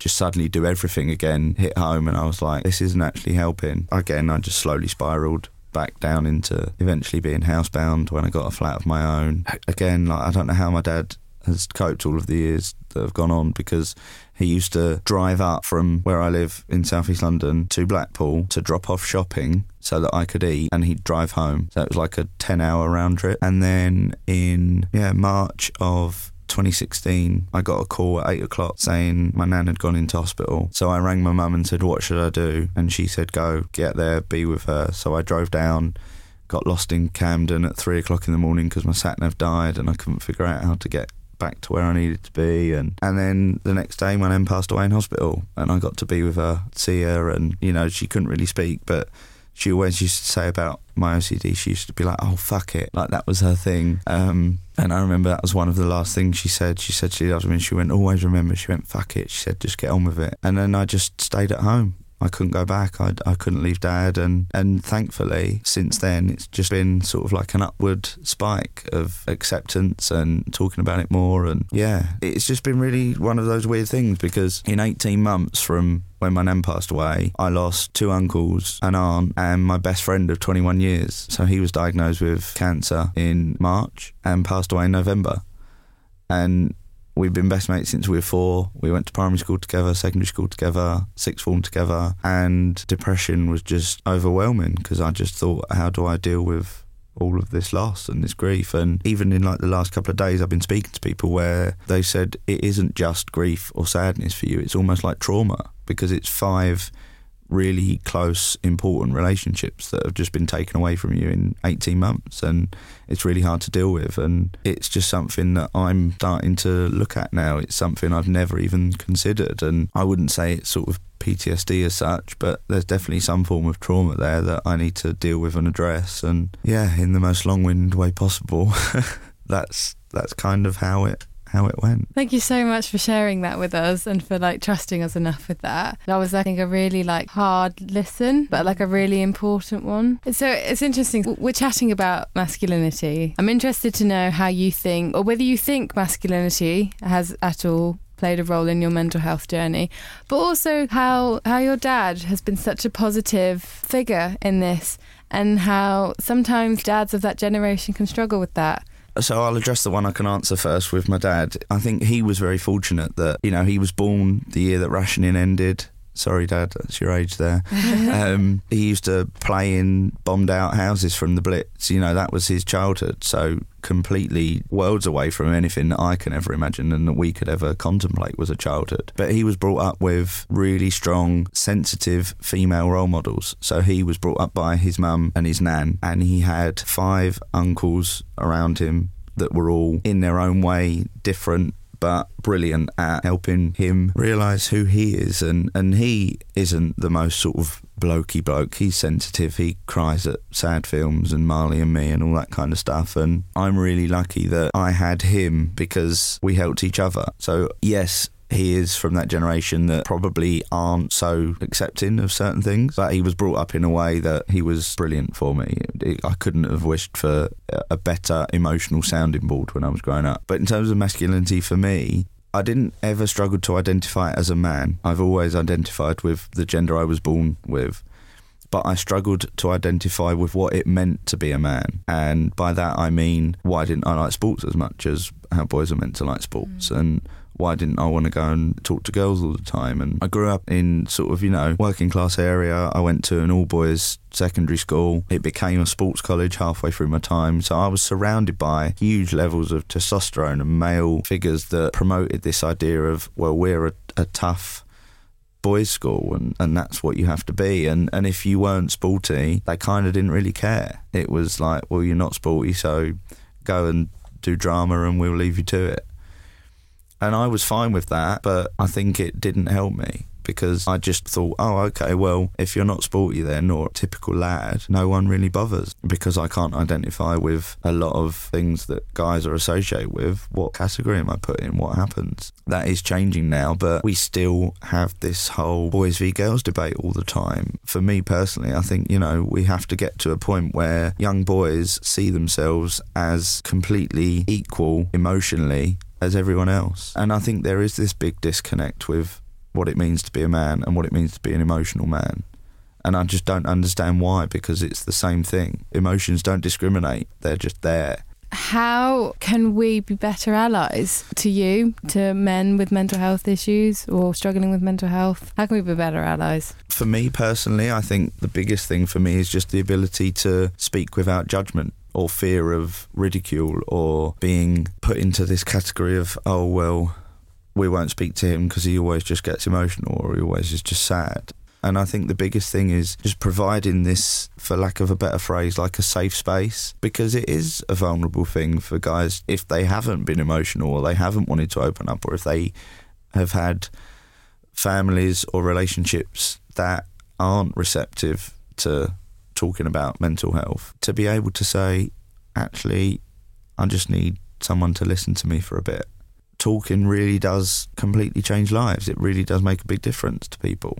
just suddenly do everything again hit home, and I was like, this isn't actually helping. Again, I just slowly spiraled back down into eventually being housebound when I got a flat of my own. Again, like, I don't know how my dad has coped all of the years that have gone on, because he used to drive up from where I live in South East London to Blackpool to drop off shopping so that I could eat, and he'd drive home. So it was like a ten hour round trip. And then in yeah March of twenty sixteen, I got a call at eight o'clock saying my nan had gone into hospital. So I rang my mum and said, what should I do? And she said, go, get there, be with her. So I drove down, got lost in Camden at three o'clock in the morning because my sat-nav died and I couldn't figure out how to get back to where I needed to be. And, and then the next day my nan passed away in hospital, and I got to be with her, see her, and, you know, she couldn't really speak, but she always used to say about my O C D, she used to be like, oh, fuck it. Like, that was her thing. Um, and I remember that was one of the last things she said. She said she loved me. She went, always remember. She went, fuck it. She said, just get on with it. And then I just stayed at home. I couldn't go back. I, I couldn't leave Dad. And, and thankfully, since then, it's just been sort of like an upward spike of acceptance and talking about it more. And yeah, it's just been really one of those weird things, because in eighteen months from when my nan passed away, I lost two uncles, an aunt, and my best friend of twenty-one years. So he was diagnosed with cancer in March and passed away in November. And we've been best mates since we were four. We went to primary school together, secondary school together, sixth form together, and depression was just overwhelming, because I just thought, how do I deal with all of this loss and this grief? And even in like the last couple of days, I've been speaking to people where they said it isn't just grief or sadness for you, it's almost like trauma, because it's five really close, important relationships that have just been taken away from you in eighteen months, and it's really hard to deal with. And it's just something that I'm starting to look at now. It's something I've never even considered, and I wouldn't say it's sort of P T S D as such, but there's definitely some form of trauma there that I need to deal with and address. And yeah, in the most long-winded way possible, that's that's kind of how it how it went. Thank you so much for sharing that with us and for like trusting us enough with that. That was, I think, a really like hard listen, but like a really important one. So it's interesting. We're chatting about masculinity. I'm interested to know how you think, or whether you think masculinity has at all played a role in your mental health journey, but also how how your dad has been such a positive figure in this, and how sometimes dads of that generation can struggle with that. So I'll address the one I can answer first with my dad. I think he was very fortunate that, you know, he was born the year that rationing ended. Sorry, Dad, that's your age there. um, he used to play in bombed out houses from the Blitz. You know, that was his childhood. So completely worlds away from anything that I can ever imagine and that we could ever contemplate was a childhood. But he was brought up with really strong, sensitive female role models. So he was brought up by his mum and his nan, and he had five uncles around him that were all in their own way different, but brilliant at helping him realise who he is. And, and he isn't the most sort of blokey bloke. He's sensitive. He cries at sad films and Marley and Me and all that kind of stuff. And I'm really lucky that I had him, because we helped each other. So yes, he is from that generation that probably aren't so accepting of certain things, but he was brought up in a way that he was brilliant for me. I couldn't have wished for a better emotional sounding board when I was growing up. But in terms of masculinity for me, I didn't ever struggle to identify as a man. I've always identified with the gender I was born with. But I struggled to identify with what it meant to be a man. And by that I mean, why didn't I like sports as much as how boys are meant to like sports? Mm. And why didn't I want to go and talk to girls all the time? And I grew up in sort of, you know, working class area. I went to an all-boys secondary school. It became a sports college halfway through my time. So I was surrounded by huge levels of testosterone and male figures that promoted this idea of, well, we're a, a tough boys' school, and, and that's what you have to be. And, and if you weren't sporty, they kind of didn't really care. It was like, well, you're not sporty, so go and do drama and we'll leave you to it. And I was fine with that, but I think it didn't help me, because I just thought, oh, okay, well, if you're not sporty then, or a typical lad, no one really bothers. Because I can't identify with a lot of things that guys are associated with. What category am I put in? What happens? That is changing now, but we still have this whole boys v girls debate all the time. For me personally, I think, you know, we have to get to a point where young boys see themselves as completely equal emotionally as everyone else. And I think there is this big disconnect with what it means to be a man and what it means to be an emotional man. And I just don't understand why, because it's the same thing. Emotions don't discriminate. They're just there. How can we be better allies to you, to men with mental health issues or struggling with mental health? How can we be better allies? For me personally, I think the biggest thing for me is just the ability to speak without judgment or fear of ridicule or being put into this category of, oh, well, we won't speak to him because he always just gets emotional or he always is just sad. And I think the biggest thing is just providing this, for lack of a better phrase, like a safe space, because it is a vulnerable thing for guys if they haven't been emotional or they haven't wanted to open up, or if they have had families or relationships that aren't receptive to talking about mental health, to be able to say, actually, I just need someone to listen to me for a bit. Talking really does completely change lives. It really does make a big difference to people.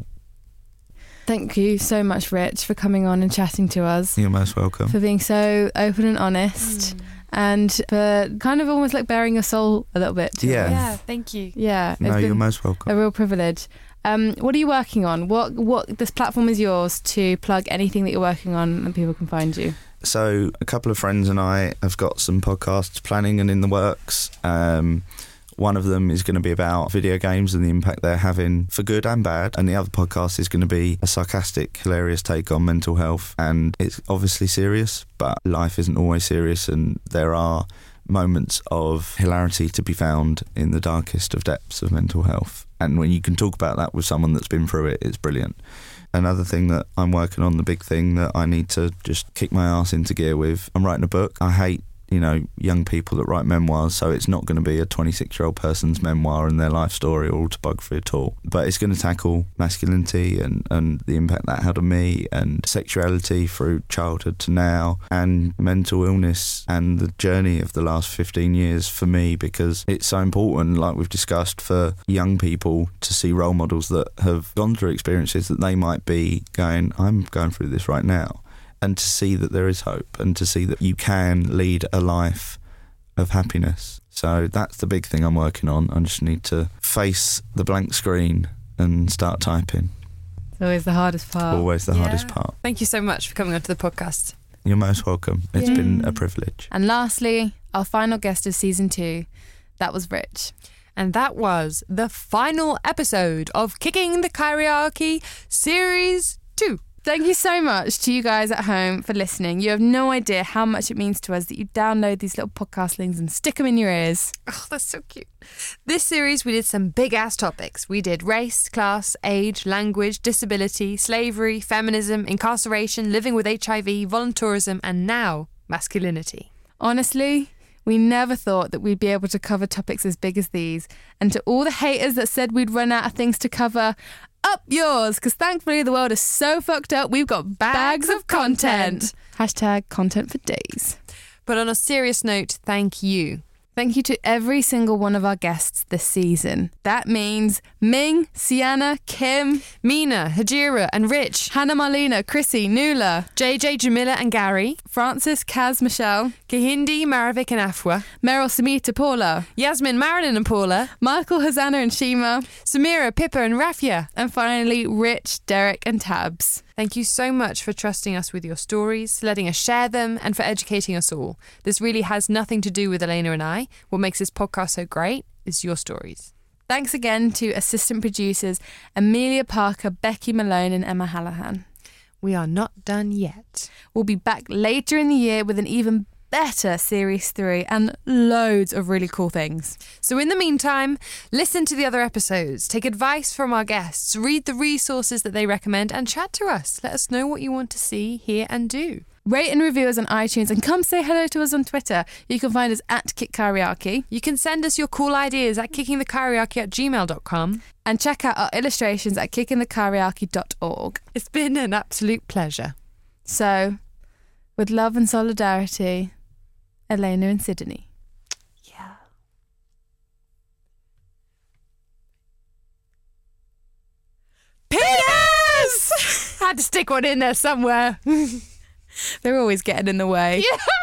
Thank you so much, Rich, for coming on and chatting to us. You're most welcome. For being so open and honest, mm. and for kind of almost like bearing your soul a little bit. Yeah. Yeah, thank you. Yeah. No, you're most welcome. A real privilege. Um, what are you working on? What what this platform is yours to plug anything that you're working on and people can find you. So a couple of friends and I have got some podcasts planning and in the works. Um, One of them is going to be about video games and the impact they're having for good and bad. And the other podcast is going to be a sarcastic, hilarious take on mental health. And it's obviously serious, but life isn't always serious. And there are moments of hilarity to be found in the darkest of depths of mental health. And when you can talk about that with someone that's been through it, it's brilliant. Another thing that I'm working on, the big thing that I need to just kick my ass into gear with, I'm writing a book. I hate you know, young people that write memoirs, so it's not going to be a twenty-six-year-old person's memoir and their life story or autobiography at all. But it's going to tackle masculinity and, and the impact that had on me, and sexuality through childhood to now, and mental illness and the journey of the last fifteen years for me, because it's so important, like we've discussed, for young people to see role models that have gone through experiences that they might be going, I'm going through this right now. And to see that there is hope, and to see that you can lead a life of happiness. So that's the big thing I'm working on. I just need to face the blank screen and start typing. It's always the hardest part. Always the Yeah. hardest part. Thank you so much for coming onto the podcast. You're most welcome. It's Yeah. been a privilege. And lastly, our final guest of season two, that was Rich. And that was the final episode of Kicking the Kyriarchy Series two. Thank you so much to you guys at home for listening. You have no idea how much it means to us that you download these little podcast links and stick them in your ears. Oh, that's so cute. This series, we did some big-ass topics. We did race, class, age, language, disability, slavery, feminism, incarceration, living with H I V, volunteerism, and now masculinity. Honestly, we never thought that we'd be able to cover topics as big as these. And to all the haters that said we'd run out of things to cover, up yours, because thankfully the world is so fucked up, we've got bags, bags of content. content. Hashtag content for days. But on a serious note, thank you. Thank you to every single one of our guests this season. That means Ming, Sienna, Kim, Mina, Hajira and Rich, Hannah Marlena, Chrissy, Nula, J J, Jamila and Gary, Francis, Kaz, Michelle, Kahindi, Maravik and Afwa, Meryl, Samita, Paula, Yasmin, Marilyn and Paula, Michael, Hosanna and Shima, Samira, Pippa and Rafia, and finally Rich, Derek and Tabs. Thank you so much for trusting us with your stories, letting us share them, and for educating us all. This really has nothing to do with Elena and I. What makes this podcast so great is your stories. Thanks again to assistant producers Amelia Parker, Becky Malone and Emma Hallahan. We are not done yet. We'll be back later in the year with an even better Series three and loads of really cool things. So in the meantime, listen to the other episodes, take advice from our guests, read the resources that they recommend, and chat to us. Let us know what you want to see, hear and do. Rate and review us on iTunes and come say hello to us on Twitter. You can find us at Kick Kyriarchy. You can send us your cool ideas at kickingthekyriarchy at gmail dot com. And check out our illustrations at kickingthekyriarchy dot org. It's been an absolute pleasure. So, with love and solidarity, Elena and Sydney. Yeah. Penis! Had to stick one in there somewhere. They're always getting in the way. Yeah.